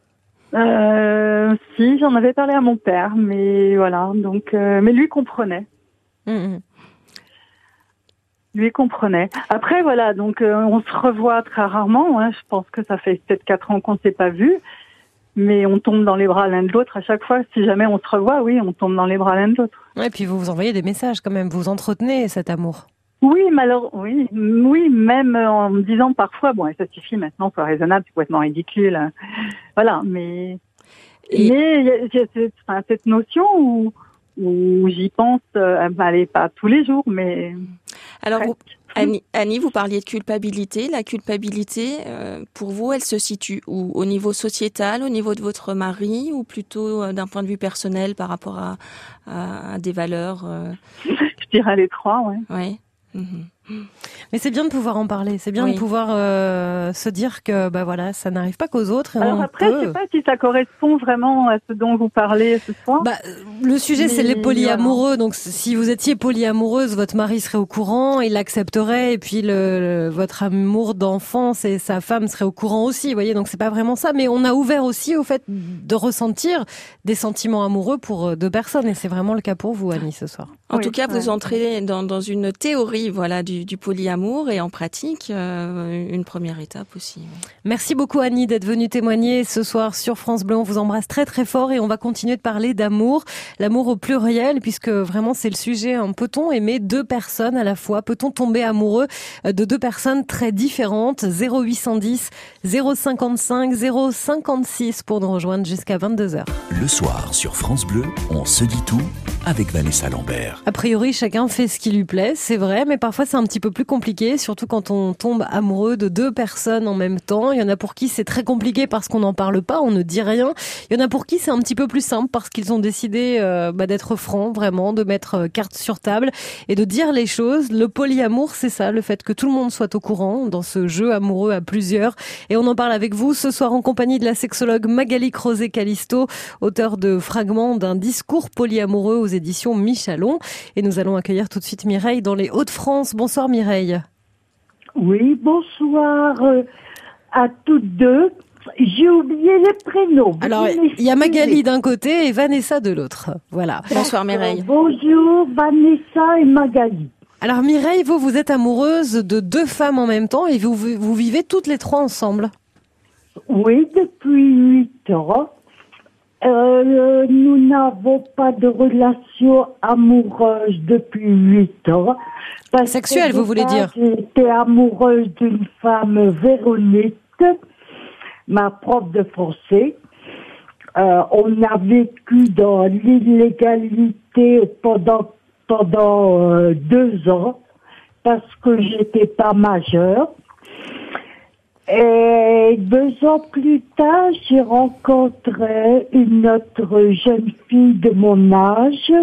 Euh, si, j'en avais parlé à mon père, mais voilà, donc, euh, mais lui comprenait. Mmh. lui comprenait. Après, voilà, donc euh, on se revoit très rarement. Hein. Je pense que ça fait peut-être quatre ans qu'on ne s'est pas vu, mais on tombe dans les bras l'un de l'autre à chaque fois. Si jamais on se revoit, oui, on tombe dans les bras l'un de l'autre. Ouais, et puis vous vous envoyez des messages quand même, vous entretenez cet amour. Oui, mais alors, oui, oui, même en me disant parfois, bon, ça suffit maintenant, c'est raisonnable, c'est complètement ridicule. Hein. Voilà, mais et... mais il y a, y a cette, enfin, cette notion où où j'y pense, euh, allez, pas tous les jours, mais... Alors, vous, Annie, Annie, vous parliez de culpabilité. La culpabilité, euh, pour vous, elle se situe où? Au niveau sociétal, au niveau de votre mari, ou plutôt euh, d'un point de vue personnel par rapport à, à, à des valeurs euh... Je dirais les trois, ouais. Ouais. Mmh. Mais c'est bien de pouvoir en parler, c'est bien oui. de pouvoir euh, se dire que bah voilà, ça n'arrive pas qu'aux autres. Et Alors on après, peut... je sais pas si ça correspond vraiment à ce dont vous parlez ce soir. Bah, le sujet, Mais c'est les polyamoureux. voilà. Donc, si vous étiez polyamoureuse, votre mari serait au courant, il l'accepterait, et puis le, le votre amour d'enfance et sa femme seraient au courant aussi. Vous voyez, donc c'est pas vraiment ça. Mais on a ouvert aussi au fait de ressentir des sentiments amoureux pour deux personnes, et c'est vraiment le cas pour vous, Annie, ce soir. En oui, tout cas, ouais. vous entrez dans, dans une théorie, voilà, du, du polyamour, et en pratique, euh, une première étape aussi. Ouais. Merci beaucoup, Annie, d'être venue témoigner ce soir sur France Bleu. On vous embrasse très très fort, et on va continuer de parler d'amour, l'amour au pluriel, puisque vraiment c'est le sujet. Hein. Peut-on aimer deux personnes à la fois? Peut-on tomber amoureux de deux personnes très différentes? zéro huit cent dix, zéro cinquante-cinq, zéro cinquante-six pour nous rejoindre jusqu'à vingt-deux heures. Le soir sur France Bleu, on se dit tout avec Vanessa Lambert. A priori, chacun fait ce qui lui plaît, c'est vrai, mais parfois c'est un petit peu plus compliqué, surtout quand on tombe amoureux de deux personnes en même temps. Il y en a pour qui c'est très compliqué parce qu'on n'en parle pas, on ne dit rien. Il y en a pour qui c'est un petit peu plus simple parce qu'ils ont décidé euh, bah, d'être francs, vraiment, de mettre euh, carte sur table et de dire les choses. Le polyamour, c'est ça, le fait que tout le monde soit au courant dans ce jeu amoureux à plusieurs. Et on en parle avec vous ce soir en compagnie de la sexologue Magali Crozet-Calisto, auteure de Fragments d'un discours polyamoureux aux éditions Michalon. Et nous allons accueillir tout de suite Mireille dans les Hauts-de-France. Bonsoir Mireille. Oui, bonsoir euh, à toutes deux. J'ai oublié les prénoms. Alors, il y a Magali d'un côté et Vanessa de l'autre. Voilà. Bonsoir Mireille. Bonjour Vanessa et Magali. Alors Mireille, vous, vous êtes amoureuse de deux femmes en même temps et vous, vous vivez toutes les trois ensemble. Oui, depuis huit ans. Euh, nous n'avons pas de relation amoureuse depuis huit ans. Sexuelle, vous voulez dire? J'étais amoureuse d'une femme, Véronique, ma prof de français. Euh, on a vécu dans l'illégalité pendant pendant euh, deux ans parce que j'étais pas majeure. Et deux ans plus tard, j'ai rencontré une autre jeune fille de mon âge.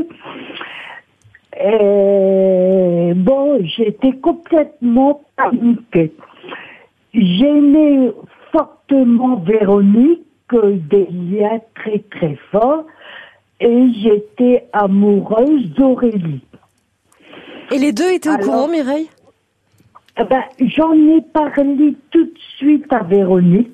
Et bon, j'étais complètement paniquée. J'aimais fortement Véronique, des liens très très forts, et j'étais amoureuse d'Aurélie. Et les deux étaient au Alors, courant, Mireille? Ben, j'en ai parlé tout de suite à Véronique.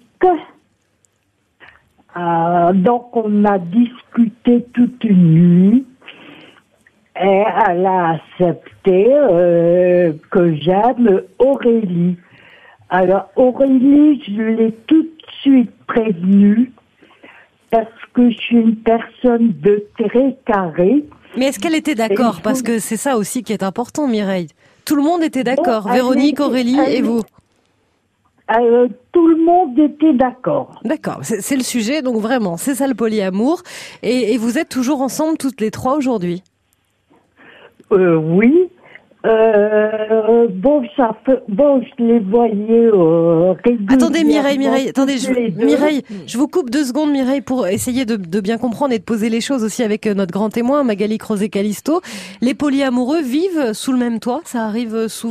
Euh, donc, on a discuté toute une nuit. Et elle a accepté euh, que j'aime Aurélie. Alors, Aurélie, je l'ai tout de suite prévenue parce que je suis une personne de très carré. Mais est-ce qu'elle était d'accord? Parce que c'est ça aussi qui est important, Mireille. Tout le monde était d'accord, bon, Véronique, était, Aurélie elle, et vous. Euh, tout le monde était d'accord. D'accord, c'est, c'est le sujet, donc vraiment, c'est ça le polyamour. Et, et vous êtes toujours ensemble toutes les trois aujourd'hui? Euh, oui. Euh, bon, ça fait, bon, je les voyais euh, régulièrement. Attendez, Mireille, Mireille, attendez, je, deux. Mireille, je vous coupe deux secondes, Mireille, pour essayer de, de bien comprendre et de poser les choses aussi avec notre grand témoin, Magali Crozet-Calisto. Les polyamoureux vivent sous le même toit, ça arrive souvent?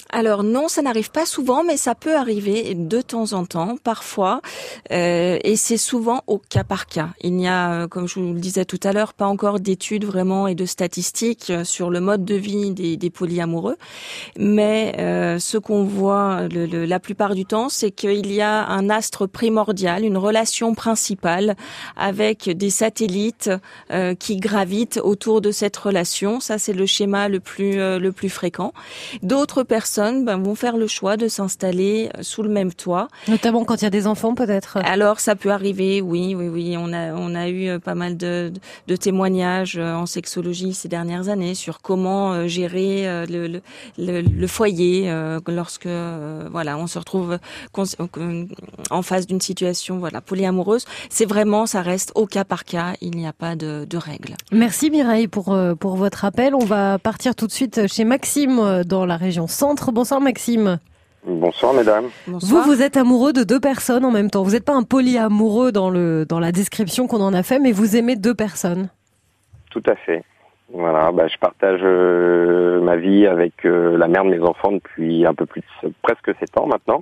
Alors non, ça n'arrive pas souvent, mais ça peut arriver de temps en temps, parfois, euh, et c'est souvent au cas par cas. Il n'y a, comme je vous le disais tout à l'heure, pas encore d'études vraiment et de statistiques sur le mode de vie des, des polyamoureux, mais euh, ce qu'on voit le, le, la plupart du temps, c'est qu'il y a un astre primordial, une relation principale avec des satellites euh, qui gravitent autour de cette relation. Ça, c'est le schéma le plus euh, le plus fréquent. D'autres personnes Ben, vont faire le choix de s'installer sous le même toit. Notamment quand il y a des enfants, peut-être. Alors, ça peut arriver, oui, oui, oui. On a, on a eu pas mal de, de témoignages en sexologie ces dernières années sur comment gérer le, le, le, le foyer lorsque, voilà, on se retrouve en face d'une situation, voilà, polyamoureuse. C'est vraiment, ça reste au cas par cas. Il n'y a pas de, de règles. Merci Mireille pour, pour votre appel. On va partir tout de suite chez Maxime dans la région centre. Bonsoir Maxime. Bonsoir mesdames. Bonsoir. Vous, vous êtes amoureux de deux personnes en même temps. Vous n'êtes pas un polyamoureux dans le dans la description qu'on en a fait, mais vous aimez deux personnes. Tout à fait. Voilà, bah, je partage euh, ma vie avec euh, la mère de mes enfants depuis un peu plus de presque sept ans maintenant.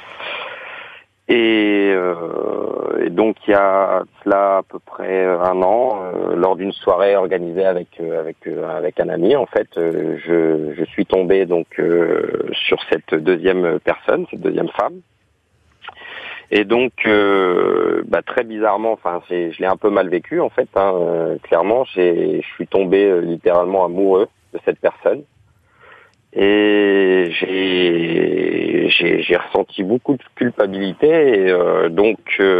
Et, euh, et donc il y a cela à peu près un an, euh, lors d'une soirée organisée avec euh, avec euh, avec un ami, en fait, euh, je je suis tombé donc euh, sur cette deuxième personne, cette deuxième femme. Et donc euh, bah, très bizarrement, enfin c'est, je l'ai un peu mal vécu en fait. Hein, euh, clairement, j'ai je suis tombé euh, littéralement amoureux de cette personne. Et j'ai, j'ai, j'ai ressenti beaucoup de culpabilité. Et euh, donc,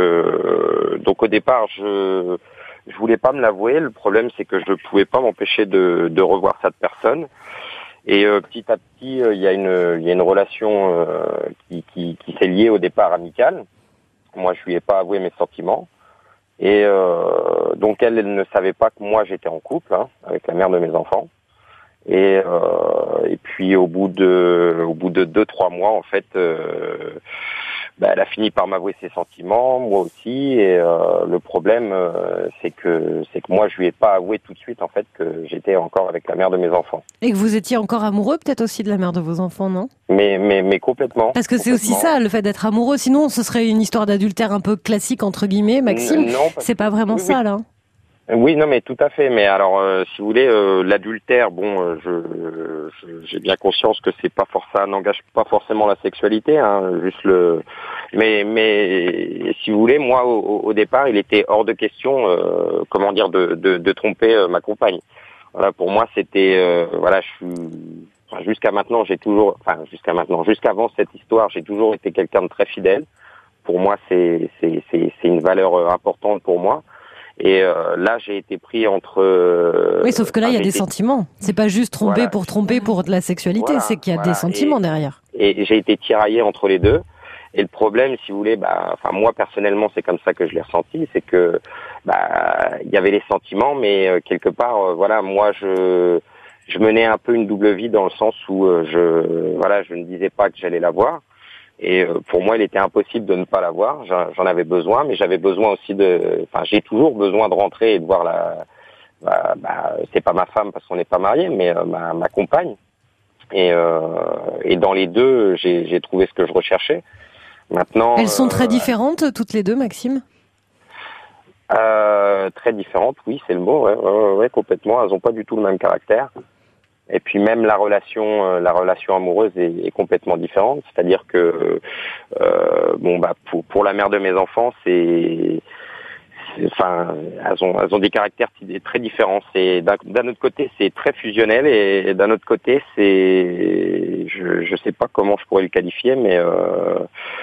euh, donc au départ, je, je voulais pas me l'avouer. Le problème, c'est que je ne pouvais pas m'empêcher de, de revoir cette personne. Et euh, petit à petit, euh, il y a une, il y a une relation euh, qui, qui, qui s'est liée au départ amicale. Moi, je lui ai pas avoué mes sentiments. Et euh, donc, elle, elle ne savait pas que moi, j'étais en couple hein, avec la mère de mes enfants. Et, euh, et puis au bout de au bout de deux trois mois en fait, euh, bah, elle a fini par m'avouer ses sentiments, moi aussi. Et euh, le problème euh, c'est que c'est que moi je lui ai pas avoué tout de suite en fait que j'étais encore avec la mère de mes enfants. Et que vous étiez encore amoureux peut-être aussi de la mère de vos enfants, non ? Mais mais mais complètement. Parce que c'est aussi ça le fait d'être amoureux. Sinon ce serait une histoire d'adultère un peu classique entre guillemets. Maxime, non, c'est pas vraiment oui, ça oui. là. Oui, non, mais tout à fait. Mais alors, euh, si vous voulez, euh, l'adultère, bon, euh, je, je, j'ai bien conscience que c'est pas forcément, ça n'engage pas forcément la sexualité, hein, juste le. Mais, mais, si vous voulez, moi, au, au départ, il était hors de question, euh, comment dire, de, de, de tromper euh, ma compagne. Voilà, pour moi, c'était, euh, voilà, je suis. Enfin, jusqu'à maintenant, j'ai toujours, enfin, jusqu'à maintenant, jusqu'avant cette histoire, j'ai toujours été quelqu'un de très fidèle. Pour moi, c'est, c'est, c'est, c'est une valeur importante pour moi. Et euh, là, j'ai été pris entre. Euh, oui, sauf que là, il y a des été... sentiments. C'est pas juste tromper voilà. pour tromper pour de la sexualité, voilà, c'est qu'il y a voilà. des sentiments et, derrière. Et j'ai été tiraillé entre les deux. Et le problème, si vous voulez, bah, enfin moi personnellement, c'est comme ça que je l'ai ressenti, c'est que bah il y avait les sentiments, mais euh, quelque part, euh, voilà, moi je je menais un peu une double vie dans le sens où euh, je voilà, je ne disais pas que j'allais la voir. Et pour moi, il était impossible de ne pas la voir. J'en avais besoin, mais j'avais besoin aussi de. Enfin, j'ai toujours besoin de rentrer et de voir la. Bah, bah, c'est pas ma femme parce qu'on n'est pas mariés, mais euh, ma, ma compagne. Et, euh, et dans les deux, j'ai, j'ai trouvé ce que je recherchais. Maintenant. Elles sont euh, très différentes toutes les deux, Maxime. Euh, très différentes, oui, c'est le mot. Ouais, ouais, ouais, complètement. Elles ont pas du tout le même caractère. Et puis même la relation, euh, la relation amoureuse est, est complètement différente. C'est-à-dire que, euh, bon bah pour, pour la mère de mes enfants, c'est, c'est, enfin, elles ont, elles ont des caractères très différents. C'est d'un, d'un autre côté, c'est très fusionnel, et d'un autre côté, c'est, je, je sais pas comment je pourrais le qualifier, mais, euh,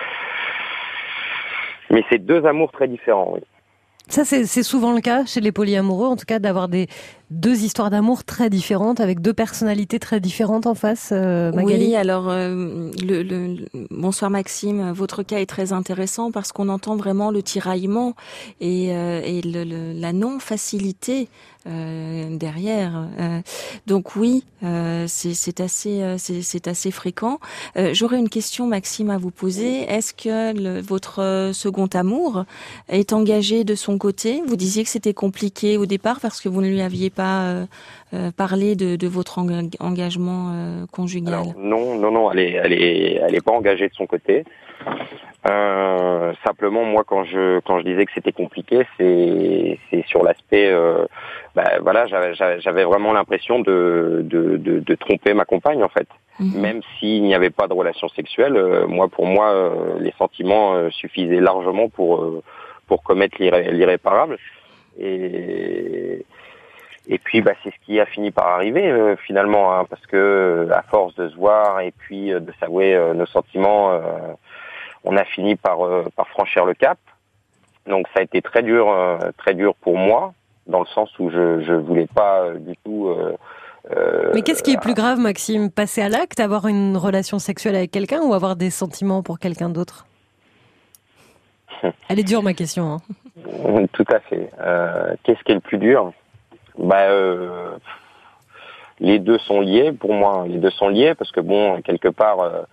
mais c'est deux amours très différents. Oui. Ça, c'est, c'est souvent le cas chez les polyamoureux, en tout cas, d'avoir des deux histoires d'amour très différentes, avec deux personnalités très différentes en face, euh, Magali. Oui, alors, euh, le, le, bonsoir Maxime, votre cas est très intéressant parce qu'on entend vraiment le tiraillement et, euh, et le, le, la non-facilité euh, derrière. Euh, donc oui, euh, c'est, c'est, assez, euh, c'est, c'est assez fréquent. Euh, j'aurais une question, Maxime, à vous poser. Est-ce que le, votre second amour est engagé de son côté. Vous disiez que c'était compliqué au départ parce que vous ne lui aviez pas euh, euh, parlé de, de votre enga- engagement euh, conjugal. Alors, non, non, non, elle est, elle est, elle est pas engagée de son côté. Euh, simplement, moi, quand je, quand je disais que c'était compliqué, c'est, c'est sur l'aspect, euh, bah, voilà, j'avais, j'avais vraiment l'impression de, de, de, de tromper ma compagne, en fait. Mmh. Même s'il n'y avait pas de relation sexuelle, euh, moi, pour moi, euh, les sentiments euh, suffisaient largement pour, euh, pour commettre l'irré- l'irréparable. Et, et puis, bah, c'est ce qui a fini par arriver, euh, finalement, hein, parce que, à force de se voir et puis euh, de s'avouer euh, nos sentiments, euh, on a fini par, euh, par franchir le cap. Donc ça a été très dur, euh, très dur pour moi, dans le sens où je je voulais pas euh, du tout. Euh, euh, Mais qu'est-ce qui est plus grave, Maxime, passer à l'acte, avoir une relation sexuelle avec quelqu'un ou avoir des sentiments pour quelqu'un d'autre? Elle est dure, ma question. Hein. Tout à fait. Euh, qu'est-ce qui est le plus dur? Bah, euh, les deux sont liés pour moi. Les deux sont liés parce que bon, quelque part. Euh,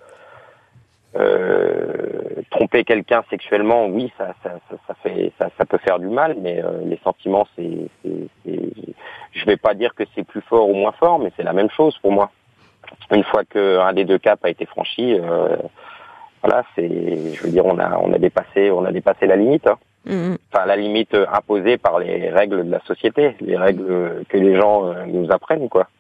Euh, tromper quelqu'un sexuellement, oui, ça, ça, ça, ça fait, ça, ça peut faire du mal, mais euh, les sentiments, c'est, c'est, c'est, je vais pas dire que c'est plus fort ou moins fort, mais c'est la même chose pour moi. Une fois qu'un des deux caps a été franchi, euh, voilà, c'est, je veux dire, on a, on a dépassé, on a dépassé la limite. Hein. Mmh. Enfin, la limite imposée par les règles de la société, les règles que les gens nous apprennent, quoi.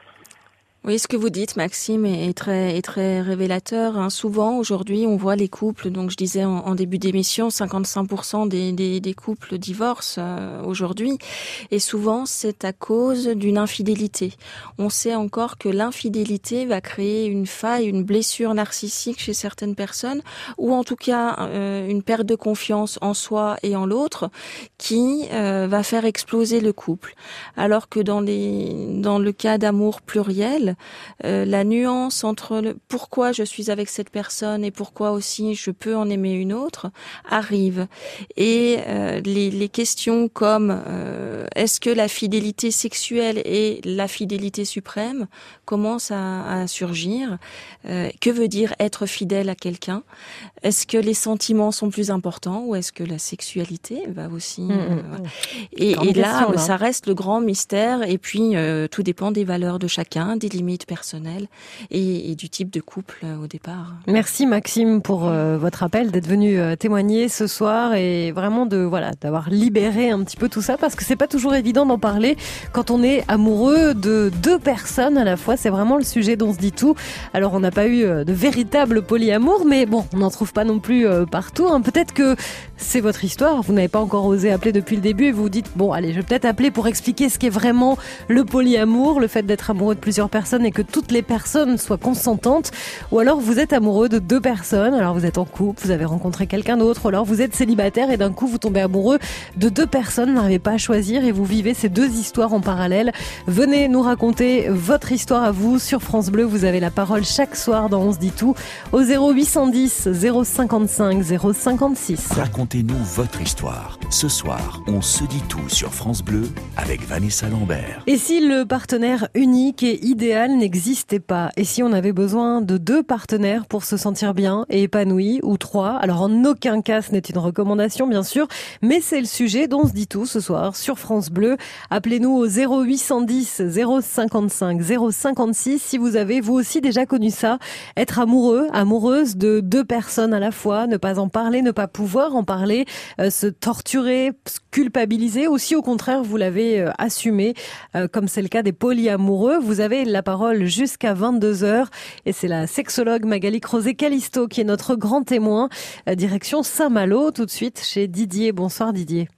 Oui, ce que vous dites, Maxime, est très, est très révélateur. Hein. Souvent, aujourd'hui, on voit les couples, donc je disais en, en début d'émission, cinquante-cinq pour cent des, des, des couples divorcent euh, aujourd'hui. Et souvent, c'est à cause d'une infidélité. On sait encore que l'infidélité va créer une faille, une blessure narcissique chez certaines personnes, ou en tout cas euh, une perte de confiance en soi et en l'autre, qui euh, va faire exploser le couple. Alors que dans, les, dans le cas d'amour pluriel, Euh, la nuance entre le pourquoi je suis avec cette personne et pourquoi aussi je peux en aimer une autre arrive. Et euh, les, les questions comme euh, est-ce que la fidélité sexuelle est la fidélité suprême commencent à, à surgir. Euh, que veut dire être fidèle à quelqu'un? Est-ce que les sentiments sont plus importants ou est-ce que la sexualité va aussi mmh, euh, voilà. Et, et là, question, là, ça reste le grand mystère. Et puis, euh, tout dépend des valeurs de chacun, des limites personnelles et, et du type de couple euh, au départ. Merci Maxime pour euh, votre appel, d'être venu euh, témoigner ce soir et vraiment de voilà d'avoir libéré un petit peu tout ça parce que c'est pas toujours évident d'en parler quand on est amoureux de deux personnes à la fois. C'est vraiment le sujet dont on se dit tout. Alors on n'a pas eu euh, de véritable polyamour, mais bon, on n'en trouve pas non plus euh, partout. Hein. Peut-être que c'est votre histoire. Vous n'avez pas encore osé appeler depuis le début et vous vous dites bon, allez, je vais peut-être appeler pour expliquer ce qu'est vraiment le polyamour, le fait d'être amoureux de plusieurs personnes et que toutes les personnes soient consentantes. Ou alors vous êtes amoureux de deux personnes, alors vous êtes en couple, vous avez rencontré quelqu'un d'autre, ou alors vous êtes célibataire et d'un coup vous tombez amoureux de deux personnes, vous n'arrivez pas à choisir et vous vivez ces deux histoires en parallèle. Venez nous raconter votre histoire à vous sur France Bleu. Vous avez la parole chaque soir dans On se dit tout au zéro huit cent dix zéro cinquante-cinq zéro cinquante-six. Racontez-nous votre histoire. Ce soir, On se dit tout sur France Bleu avec Vanessa Lambert. Et si le partenaire unique et idéal n'existait pas? Et si on avait besoin de deux partenaires pour se sentir bien et épanoui, ou trois? Alors en aucun cas ce n'est une recommandation bien sûr, mais c'est le sujet dont on se dit tout ce soir sur France Bleu. Appelez-nous au zéro huit cent dix zéro cinquante-cinq zéro cinquante-six si vous avez vous aussi déjà connu ça, être amoureux, amoureuse de deux personnes à la fois, ne pas en parler, ne pas pouvoir en parler, euh, se torturer, culpabiliser, ou si au contraire vous l'avez euh, assumé, euh, comme c'est le cas des polyamoureux. Vous avez la parole jusqu'à vingt-deux heures et c'est la sexologue Magali Crozet-Calisto qui est notre grand témoin. Euh, direction Saint-Malo tout de suite chez Didier. Bonsoir Didier.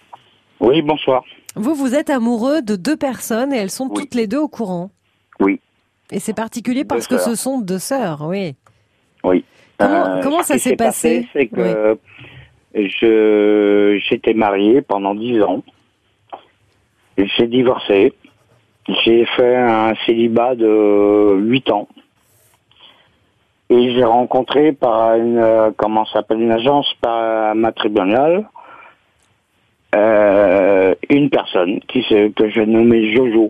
Oui, bonsoir. Vous, vous êtes amoureux de deux personnes et elles sont oui. toutes les deux au courant. Oui. Et c'est particulier parce deux que sœurs. Ce sont deux sœurs, oui. Oui. Comment, euh, comment ça s'est passé, passé C'est que oui. je j'étais marié pendant dix ans. J'ai divorcé. J'ai fait un célibat de huit ans. Et j'ai rencontré par une, comment ça s'appelle, une agence matrimoniale, euh, une personne qui que je nommais Jojo.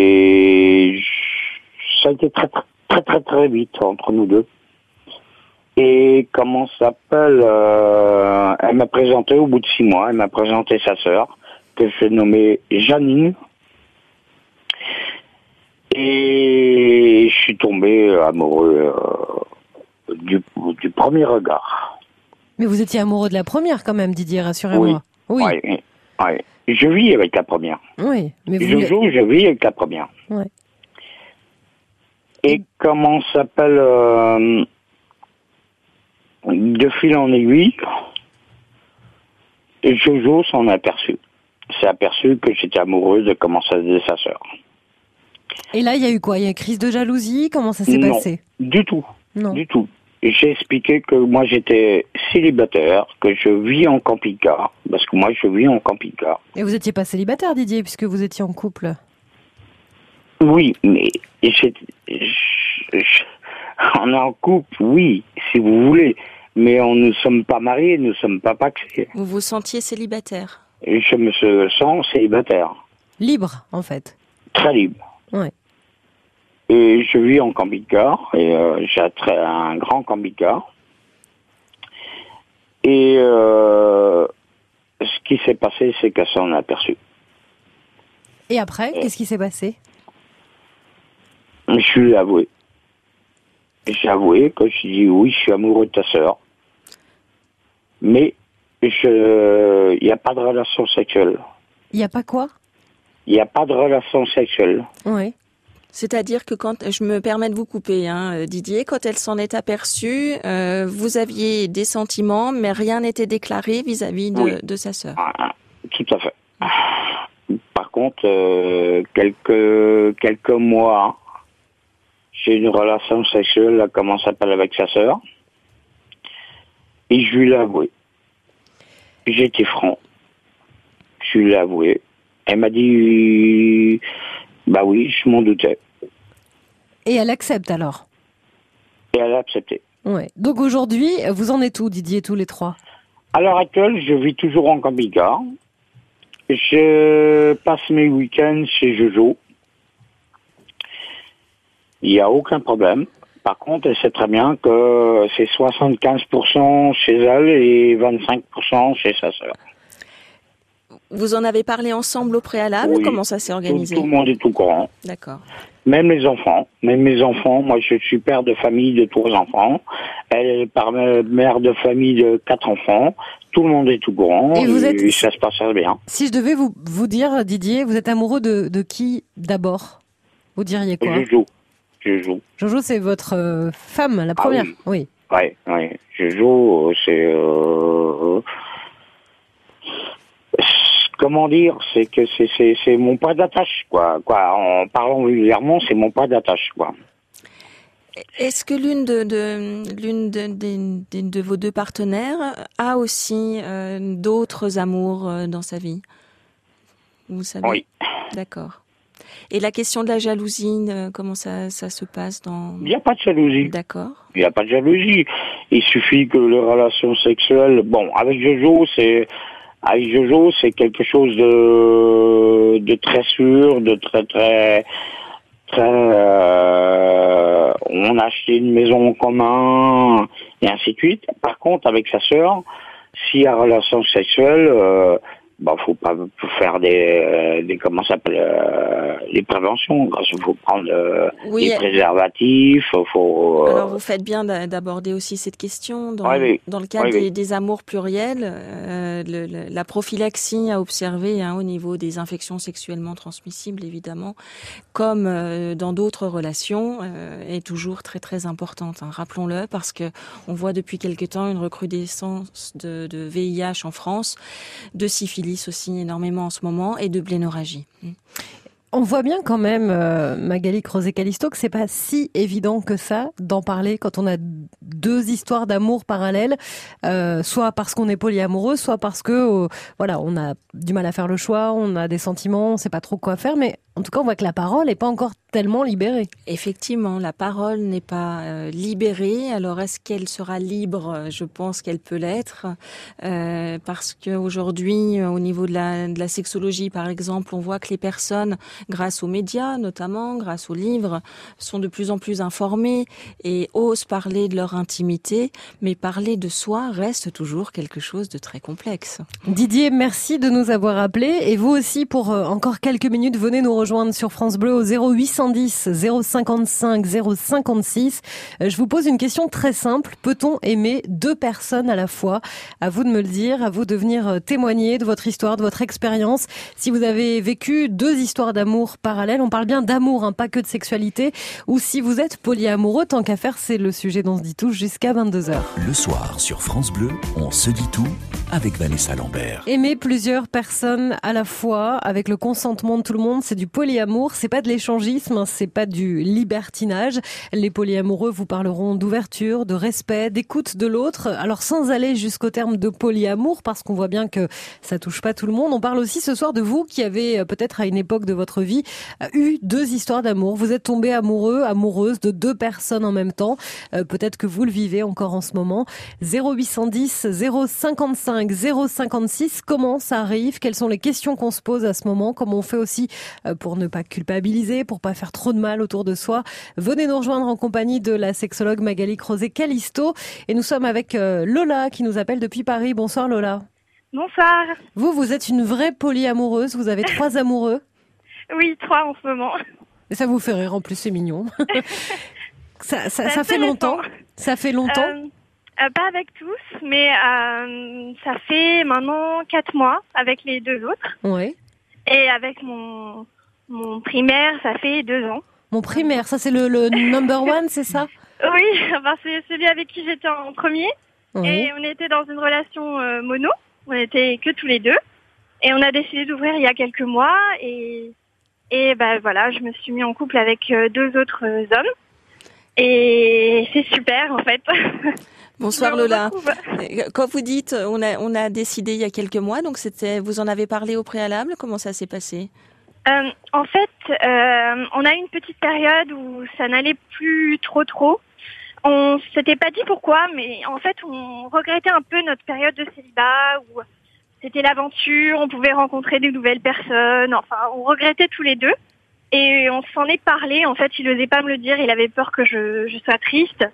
Et ça a été très très très très, très vite entre nous deux. Et comment ça s'appelle euh, elle m'a présenté au bout de six mois, elle m'a présenté sa sœur, que je nommais Janine. Et je suis tombé amoureux euh, du, du premier regard. Mais vous étiez amoureux de la première quand même, Didier, rassurez-moi. Oui. Oui. oui, oui. Je vis avec la première. Oui, mais vous... Je joue, je vis avec la première. Ouais. Et comment ça s'appelle euh, de fil en aiguille, Jojo s'en est aperçu. S'est aperçu que j'étais amoureux de comment ça faisait sa sœur. Et là, il y a eu quoi? Il y a une crise de jalousie? Comment ça s'est non, passé? Du tout. Non, du tout. J'ai expliqué que moi j'étais célibataire, que je vis en camping-car, parce que moi je vis en camping-car. Et vous n'étiez pas célibataire, Didier, puisque vous étiez en couple? Oui, mais je, je, on est en couple, oui, si vous voulez, mais on ne sommes pas mariés, nous ne sommes pas paxés. Vous vous sentiez célibataire? Et je me sens célibataire. Libre, en fait. Très libre. Ouais. Et je vis en camping-car, et euh, j'ai un grand camping-car. Et euh, ce qui s'est passé, c'est qu'elle s'en a aperçu. Et après, et qu'est-ce qui s'est passé? Je lui ai avoué. J'ai avoué que je dis oui, je suis amoureux de ta sœur. Mais il n'y a pas de relation sexuelle. Il n'y a pas quoi? Il n'y a pas de relation sexuelle. Oui. C'est-à-dire que quand, je me permets de vous couper, hein, Didier, quand elle s'en est aperçue, euh, vous aviez des sentiments, mais rien n'était déclaré vis-à-vis de, oui. de sa sœur. Ah, tout à fait. Par contre, euh, quelques quelques mois, j'ai une relation sexuelle, là, comment ça s'appelle, avec sa sœur, et je lui l'ai avoué. J'ai été franc. Je lui l'ai avoué. Elle m'a dit, bah oui, je m'en doutais. Et elle accepte alors? Et elle a accepté. Ouais. Donc aujourd'hui, vous en êtes où, Didier, tous les trois? À l'heure actuelle, je vis toujours en camping-car. Je passe mes week-ends chez Jojo. Il n'y a aucun problème. Par contre, elle sait très bien que c'est soixante-quinze pour cent chez elle et vingt-cinq pour cent chez sa sœur. Vous en avez parlé ensemble au préalable? Oui. Comment ça s'est organisé? Tout, tout le monde est au courant. D'accord. Même les enfants. Même mes enfants. Moi, je suis père de famille de trois enfants. Elle est par mère de famille de quatre enfants. Tout le monde est au courant. Et, vous et êtes... ça se passe bien. Si je devais vous, vous dire, Didier, vous êtes amoureux de, de qui d'abord? Vous diriez quoi? Jojo. Jojo. Jojo, c'est votre euh, femme, la première? Ah oui. Oui. Oui, oui. Jojo, c'est... Euh... Comment dire, c'est que c'est, c'est, c'est mon point d'attache, quoi. quoi. En parlant vulgairement, c'est mon point d'attache, quoi. Est-ce que l'une de, de l'une de, de, de, de vos deux partenaires a aussi euh, d'autres amours euh, dans sa vie? Vous savez? Oui. D'accord. Et la question de la jalousie, euh, comment ça, ça se passe dans... Il n'y a pas de jalousie. D'accord. Il n'y a pas de jalousie. Il suffit que les relations sexuelles... Bon, avec Jojo, c'est... Avec Jojo, c'est quelque chose de, de très sûr, de très, très, très, euh, on a acheté une maison en commun, et ainsi de suite. Par contre, avec sa sœur, s'il y a relation sexuelle, euh, bah, faut pas faire des, des comment ça s'appelle, euh, des préventions. Il faut prendre euh, oui, des préservatifs, faut. Euh... Alors vous faites bien d'aborder aussi cette question dans, oui, oui. dans le cadre oui, des, oui. des amours pluriels. Euh, le, le, la prophylaxie à observer hein, au niveau des infections sexuellement transmissibles, évidemment, comme euh, dans d'autres relations, euh, est toujours très très importante. Hein, rappelons-le, parce que on voit depuis quelque temps une recrudescence de, de V I H en France, de syphilis aussi énormément en ce moment, et de blénorragie. On voit bien quand même, euh, Magali Crozet-Calisto, que c'est pas si évident que ça d'en parler quand on a deux histoires d'amour parallèles, euh, soit parce qu'on est polyamoureux, soit parce que euh, voilà, on a du mal à faire le choix, on a des sentiments, on sait pas trop quoi faire, mais en tout cas, on voit que la parole n'est pas encore tellement libérée. Effectivement, la parole n'est pas euh, libérée. Alors, est-ce qu'elle sera libre? Je pense qu'elle peut l'être, euh, parce qu'aujourd'hui, au niveau de la, de la sexologie, par exemple, on voit que les personnes grâce aux médias notamment, grâce aux livres, sont de plus en plus informés et osent parler de leur intimité, mais parler de soi reste toujours quelque chose de très complexe. Didier, merci de nous avoir appelés et vous aussi pour euh, encore quelques minutes, venez nous rejoindre sur France Bleu au zéro huit cent dix zéro cinquante-cinq zéro cinquante-six. Euh, je vous pose une question très simple, peut-on aimer deux personnes à la fois? À vous de me le dire, à vous de venir témoigner de votre histoire, de votre expérience. Si vous avez vécu deux histoires d'amour parallèles, on parle bien d'amour, hein, pas que de sexualité, ou si vous êtes polyamoureux, tant qu'à faire, c'est le sujet dont on se dit tout jusqu'à vingt-deux heures. Le soir, sur France Bleu, on se dit tout avec Vanessa Lambert. Aimer plusieurs personnes à la fois, avec le consentement de tout le monde, c'est du polyamour, c'est pas de l'échangisme, c'est pas du libertinage. Les polyamoureux vous parleront d'ouverture, de respect, d'écoute de l'autre. Alors sans aller jusqu'au terme de polyamour, parce qu'on voit bien que ça touche pas tout le monde, on parle aussi ce soir de vous qui avez peut-être à une époque de votre vie eu deux histoires d'amour. Vous êtes tombé amoureux, amoureuse de deux personnes en même temps. Euh, peut-être que vous le vivez encore en ce moment. zéro huit cent dix zéro cinquante-cinq zéro cinquante-six. Comment ça arrive? Quelles sont les questions qu'on se pose à ce moment? Comment on fait aussi pour ne pas culpabiliser, pour pas faire trop de mal autour de soi? Venez nous rejoindre en compagnie de la sexologue Magali Crozet-Calisto. Et nous sommes avec Lola qui nous appelle depuis Paris. Bonsoir Lola. Bonsoir. Vous, vous êtes une vraie polyamoureuse. Vous avez trois amoureux? Oui, trois en ce moment. Et ça vous fait rire en plus, c'est mignon. ça, ça, ça fait longtemps. Ça fait longtemps. Euh... Euh, pas avec tous, mais euh, ça fait maintenant quatre mois avec les deux autres. Oui. Et avec mon mon primaire, ça fait deux ans. Mon primaire, ça c'est le, le number one, c'est ça? Oui, enfin, c'est celui avec qui j'étais en premier. Oui. Et on était dans une relation euh, mono. On était que tous les deux. Et on a décidé d'ouvrir il y a quelques mois. Et et ben voilà, je me suis mis en couple avec euh, deux autres euh, hommes. Et c'est super en fait. Bonsoir Lola. Quand vous dites on a on a décidé il y a quelques mois, donc c'était vous en avez parlé au préalable, comment ça s'est passé? euh, En fait, euh, on a eu une petite période où ça n'allait plus trop trop. On s'était pas dit pourquoi, mais en fait on regrettait un peu notre période de célibat où c'était l'aventure, on pouvait rencontrer de nouvelles personnes. Enfin, on regrettait tous les deux et on s'en est parlé. En fait, il n'osait pas me le dire, il avait peur que je, je sois triste.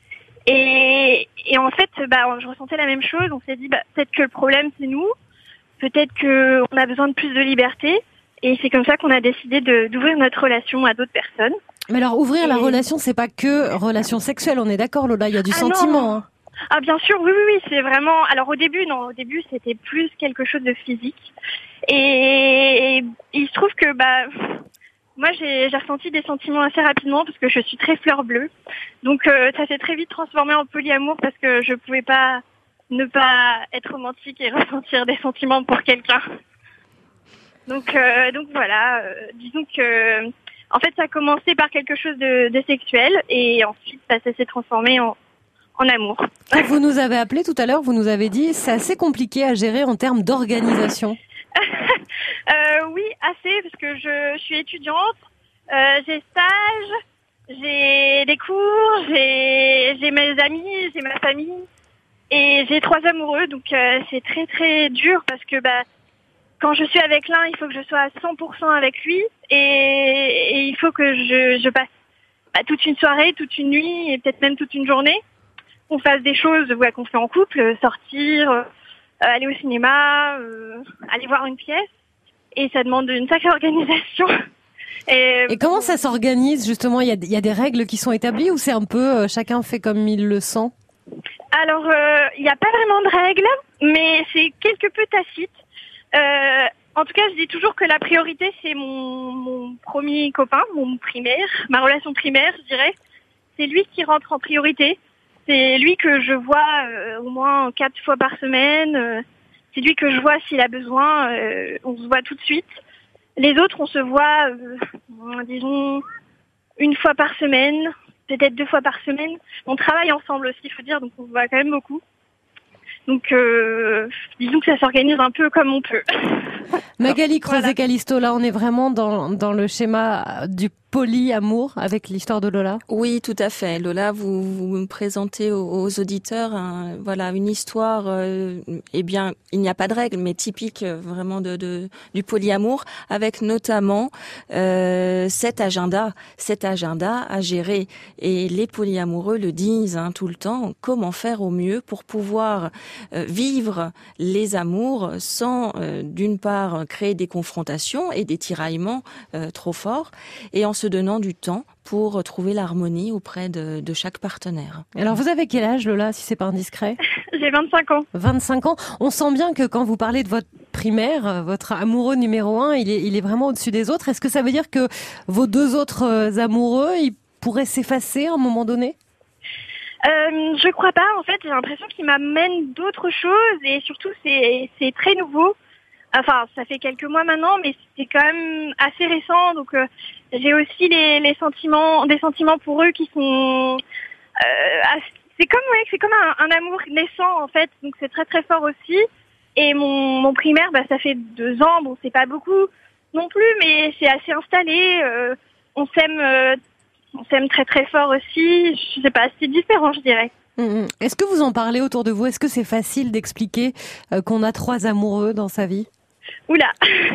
Et, et en fait, bah, je ressentais la même chose. On s'est dit, bah, peut-être que le problème, c'est nous. Peut-être qu'on a besoin de plus de liberté. Et c'est comme ça qu'on a décidé de, d'ouvrir notre relation à d'autres personnes. Mais alors, ouvrir et... la relation, c'est pas que relation sexuelle. On est d'accord, Lola, il y a du ah sentiment. Hein. Ah, bien sûr, oui, oui, oui. C'est vraiment... Alors, au début, non, au début, c'était plus quelque chose de physique. Et, et il se trouve que... bah. Moi, j'ai, j'ai ressenti des sentiments assez rapidement parce que je suis très fleur bleue. Donc, euh, ça s'est très vite transformé en polyamour parce que je pouvais pas ne pas être romantique et ressentir des sentiments pour quelqu'un. Donc, euh, donc voilà. Euh, disons que, en fait, ça a commencé par quelque chose de, de sexuel et ensuite, ça, ça s'est transformé en, en amour. Quand vous nous avez appelé tout à l'heure, vous nous avez dit c'est assez compliqué à gérer en termes d'organisation. euh, oui, assez, parce que je, je suis étudiante, euh, j'ai stage, j'ai des cours, j'ai, j'ai mes amis, j'ai ma famille, et j'ai trois amoureux, donc euh, c'est très très dur, parce que bah, quand je suis avec l'un, il faut que je sois à cent pour cent avec lui, et, et il faut que je, je passe bah, toute une soirée, toute une nuit, et peut-être même toute une journée, qu'on fasse des choses ouais, qu'on fait en couple, sortir... Euh, Euh, aller au cinéma, euh, aller voir une pièce, et ça demande une sacrée organisation. Et, et comment ça s'organise justement? Il y a, il y a des règles qui sont établies ou c'est un peu euh, chacun fait comme il le sent? Alors, euh, il n'y a pas vraiment de règles, mais c'est quelque peu tacite. Euh, en tout cas, je dis toujours que la priorité, c'est mon, mon premier copain, mon primaire, ma relation primaire, je dirais. C'est lui qui rentre en priorité. C'est lui que je vois euh, au moins quatre fois par semaine. Euh, c'est lui que je vois s'il a besoin. Euh, on se voit tout de suite. Les autres, on se voit, euh, disons, une fois par semaine, peut-être deux fois par semaine. On travaille ensemble aussi, il faut dire, donc on se voit quand même beaucoup. Donc, euh, disons que ça s'organise un peu comme on peut. Magali Crozet-Calisto, là, on est vraiment dans, dans le schéma du polyamour avec l'histoire de Lola? Oui, tout à fait. Lola, vous, vous me présentez aux, aux auditeurs un, voilà, une histoire, euh, eh bien, il n'y a pas de règle, mais typique euh, vraiment de, de, du polyamour, avec notamment euh, cet agenda, cet agenda à gérer. Et les polyamoureux le disent hein, tout le temps, comment faire au mieux pour pouvoir euh, vivre les amours sans, euh, d'une part, créer des confrontations et des tiraillements euh, trop forts, et en se donnant du temps pour trouver l'harmonie auprès de, de chaque partenaire. Alors vous avez quel âge Lola, si c'est pas indiscret? J'ai vingt-cinq ans. vingt-cinq ans. On sent bien que quand vous parlez de votre primaire, votre amoureux numéro un, il est, il est vraiment au-dessus des autres. Est-ce que ça veut dire que vos deux autres amoureux, ils pourraient s'effacer à un moment donné? Euh, je crois pas. En fait, j'ai l'impression qu'ils m'amènent d'autres choses et surtout c'est, c'est très nouveau. Enfin, ça fait quelques mois maintenant, mais c'est quand même assez récent. Donc, euh, j'ai aussi les, les sentiments, des sentiments pour eux qui sont. Euh, assez, c'est comme, ouais, c'est comme un, un amour naissant en fait. Donc, c'est très très fort aussi. Et mon, mon primaire, bah, ça fait deux ans. Bon, c'est pas beaucoup non plus, mais c'est assez installé. Euh, on s'aime, euh, on s'aime très très fort aussi. Je sais pas, c'est différent, je dirais. Mmh. Est-ce que vous en parlez autour de vous? Est-ce que c'est facile d'expliquer euh, qu'on a trois amoureux dans sa vie? Oula.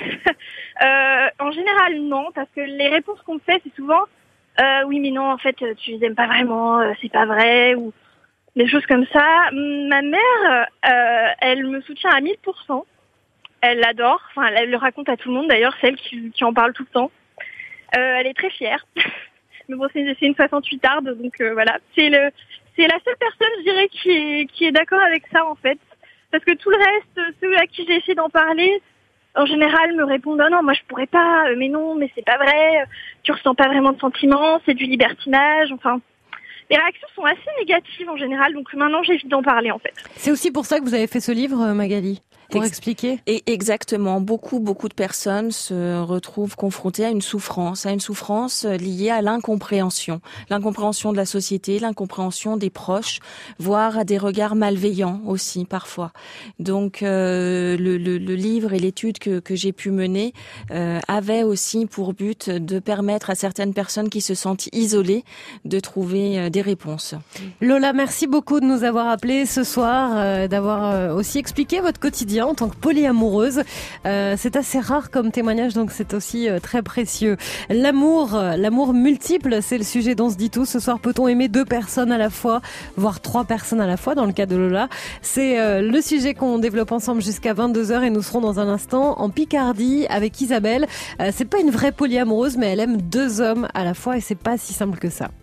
euh, en général, non, parce que les réponses qu'on me fait, c'est souvent euh, oui, mais non, en fait, tu les aimes pas vraiment, euh, c'est pas vrai, ou des choses comme ça. Ma mère, euh, elle me soutient à mille pour cent. Elle l'adore. Enfin, elle, elle le raconte à tout le monde, d'ailleurs, celle qui, qui en parle tout le temps. Euh, elle est très fière. Mais bon, c'est, c'est une soixante-huit arde, donc euh, voilà. C'est le, c'est la seule personne, je dirais, qui est, qui est d'accord avec ça, en fait. Parce que tout le reste, ceux à qui j'ai essayé d'en parler, en général, me répondent « Non, non, moi je pourrais pas, mais non, mais c'est pas vrai, tu ressens pas vraiment de sentiments, c'est du libertinage, enfin... » Les réactions sont assez négatives en général, donc maintenant j'évite d'en parler en fait. C'est aussi pour ça que vous avez fait ce livre, Magali, pour Ex- expliquer. Et exactement, beaucoup beaucoup de personnes se retrouvent confrontées à une souffrance, à une souffrance liée à l'incompréhension, l'incompréhension de la société, l'incompréhension des proches, voire à des regards malveillants aussi parfois. Donc euh, le, le, le livre et l'étude que, que j'ai pu mener euh, avaient aussi pour but de permettre à certaines personnes qui se sentent isolées de trouver euh, des réponses. Lola, merci beaucoup de nous avoir appelés ce soir, euh, d'avoir euh, aussi expliqué votre quotidien en tant que polyamoureuse. Euh, c'est assez rare comme témoignage, donc c'est aussi euh, très précieux. L'amour, euh, l'amour multiple, c'est le sujet dont se dit tout. Ce soir, peut-on aimer deux personnes à la fois, voire trois personnes à la fois, dans le cas de Lola? C'est euh, le sujet qu'on développe ensemble jusqu'à vingt-deux heures et nous serons dans un instant en Picardie avec Isabelle. Euh, c'est pas une vraie polyamoureuse, mais elle aime deux hommes à la fois et c'est pas si simple que ça.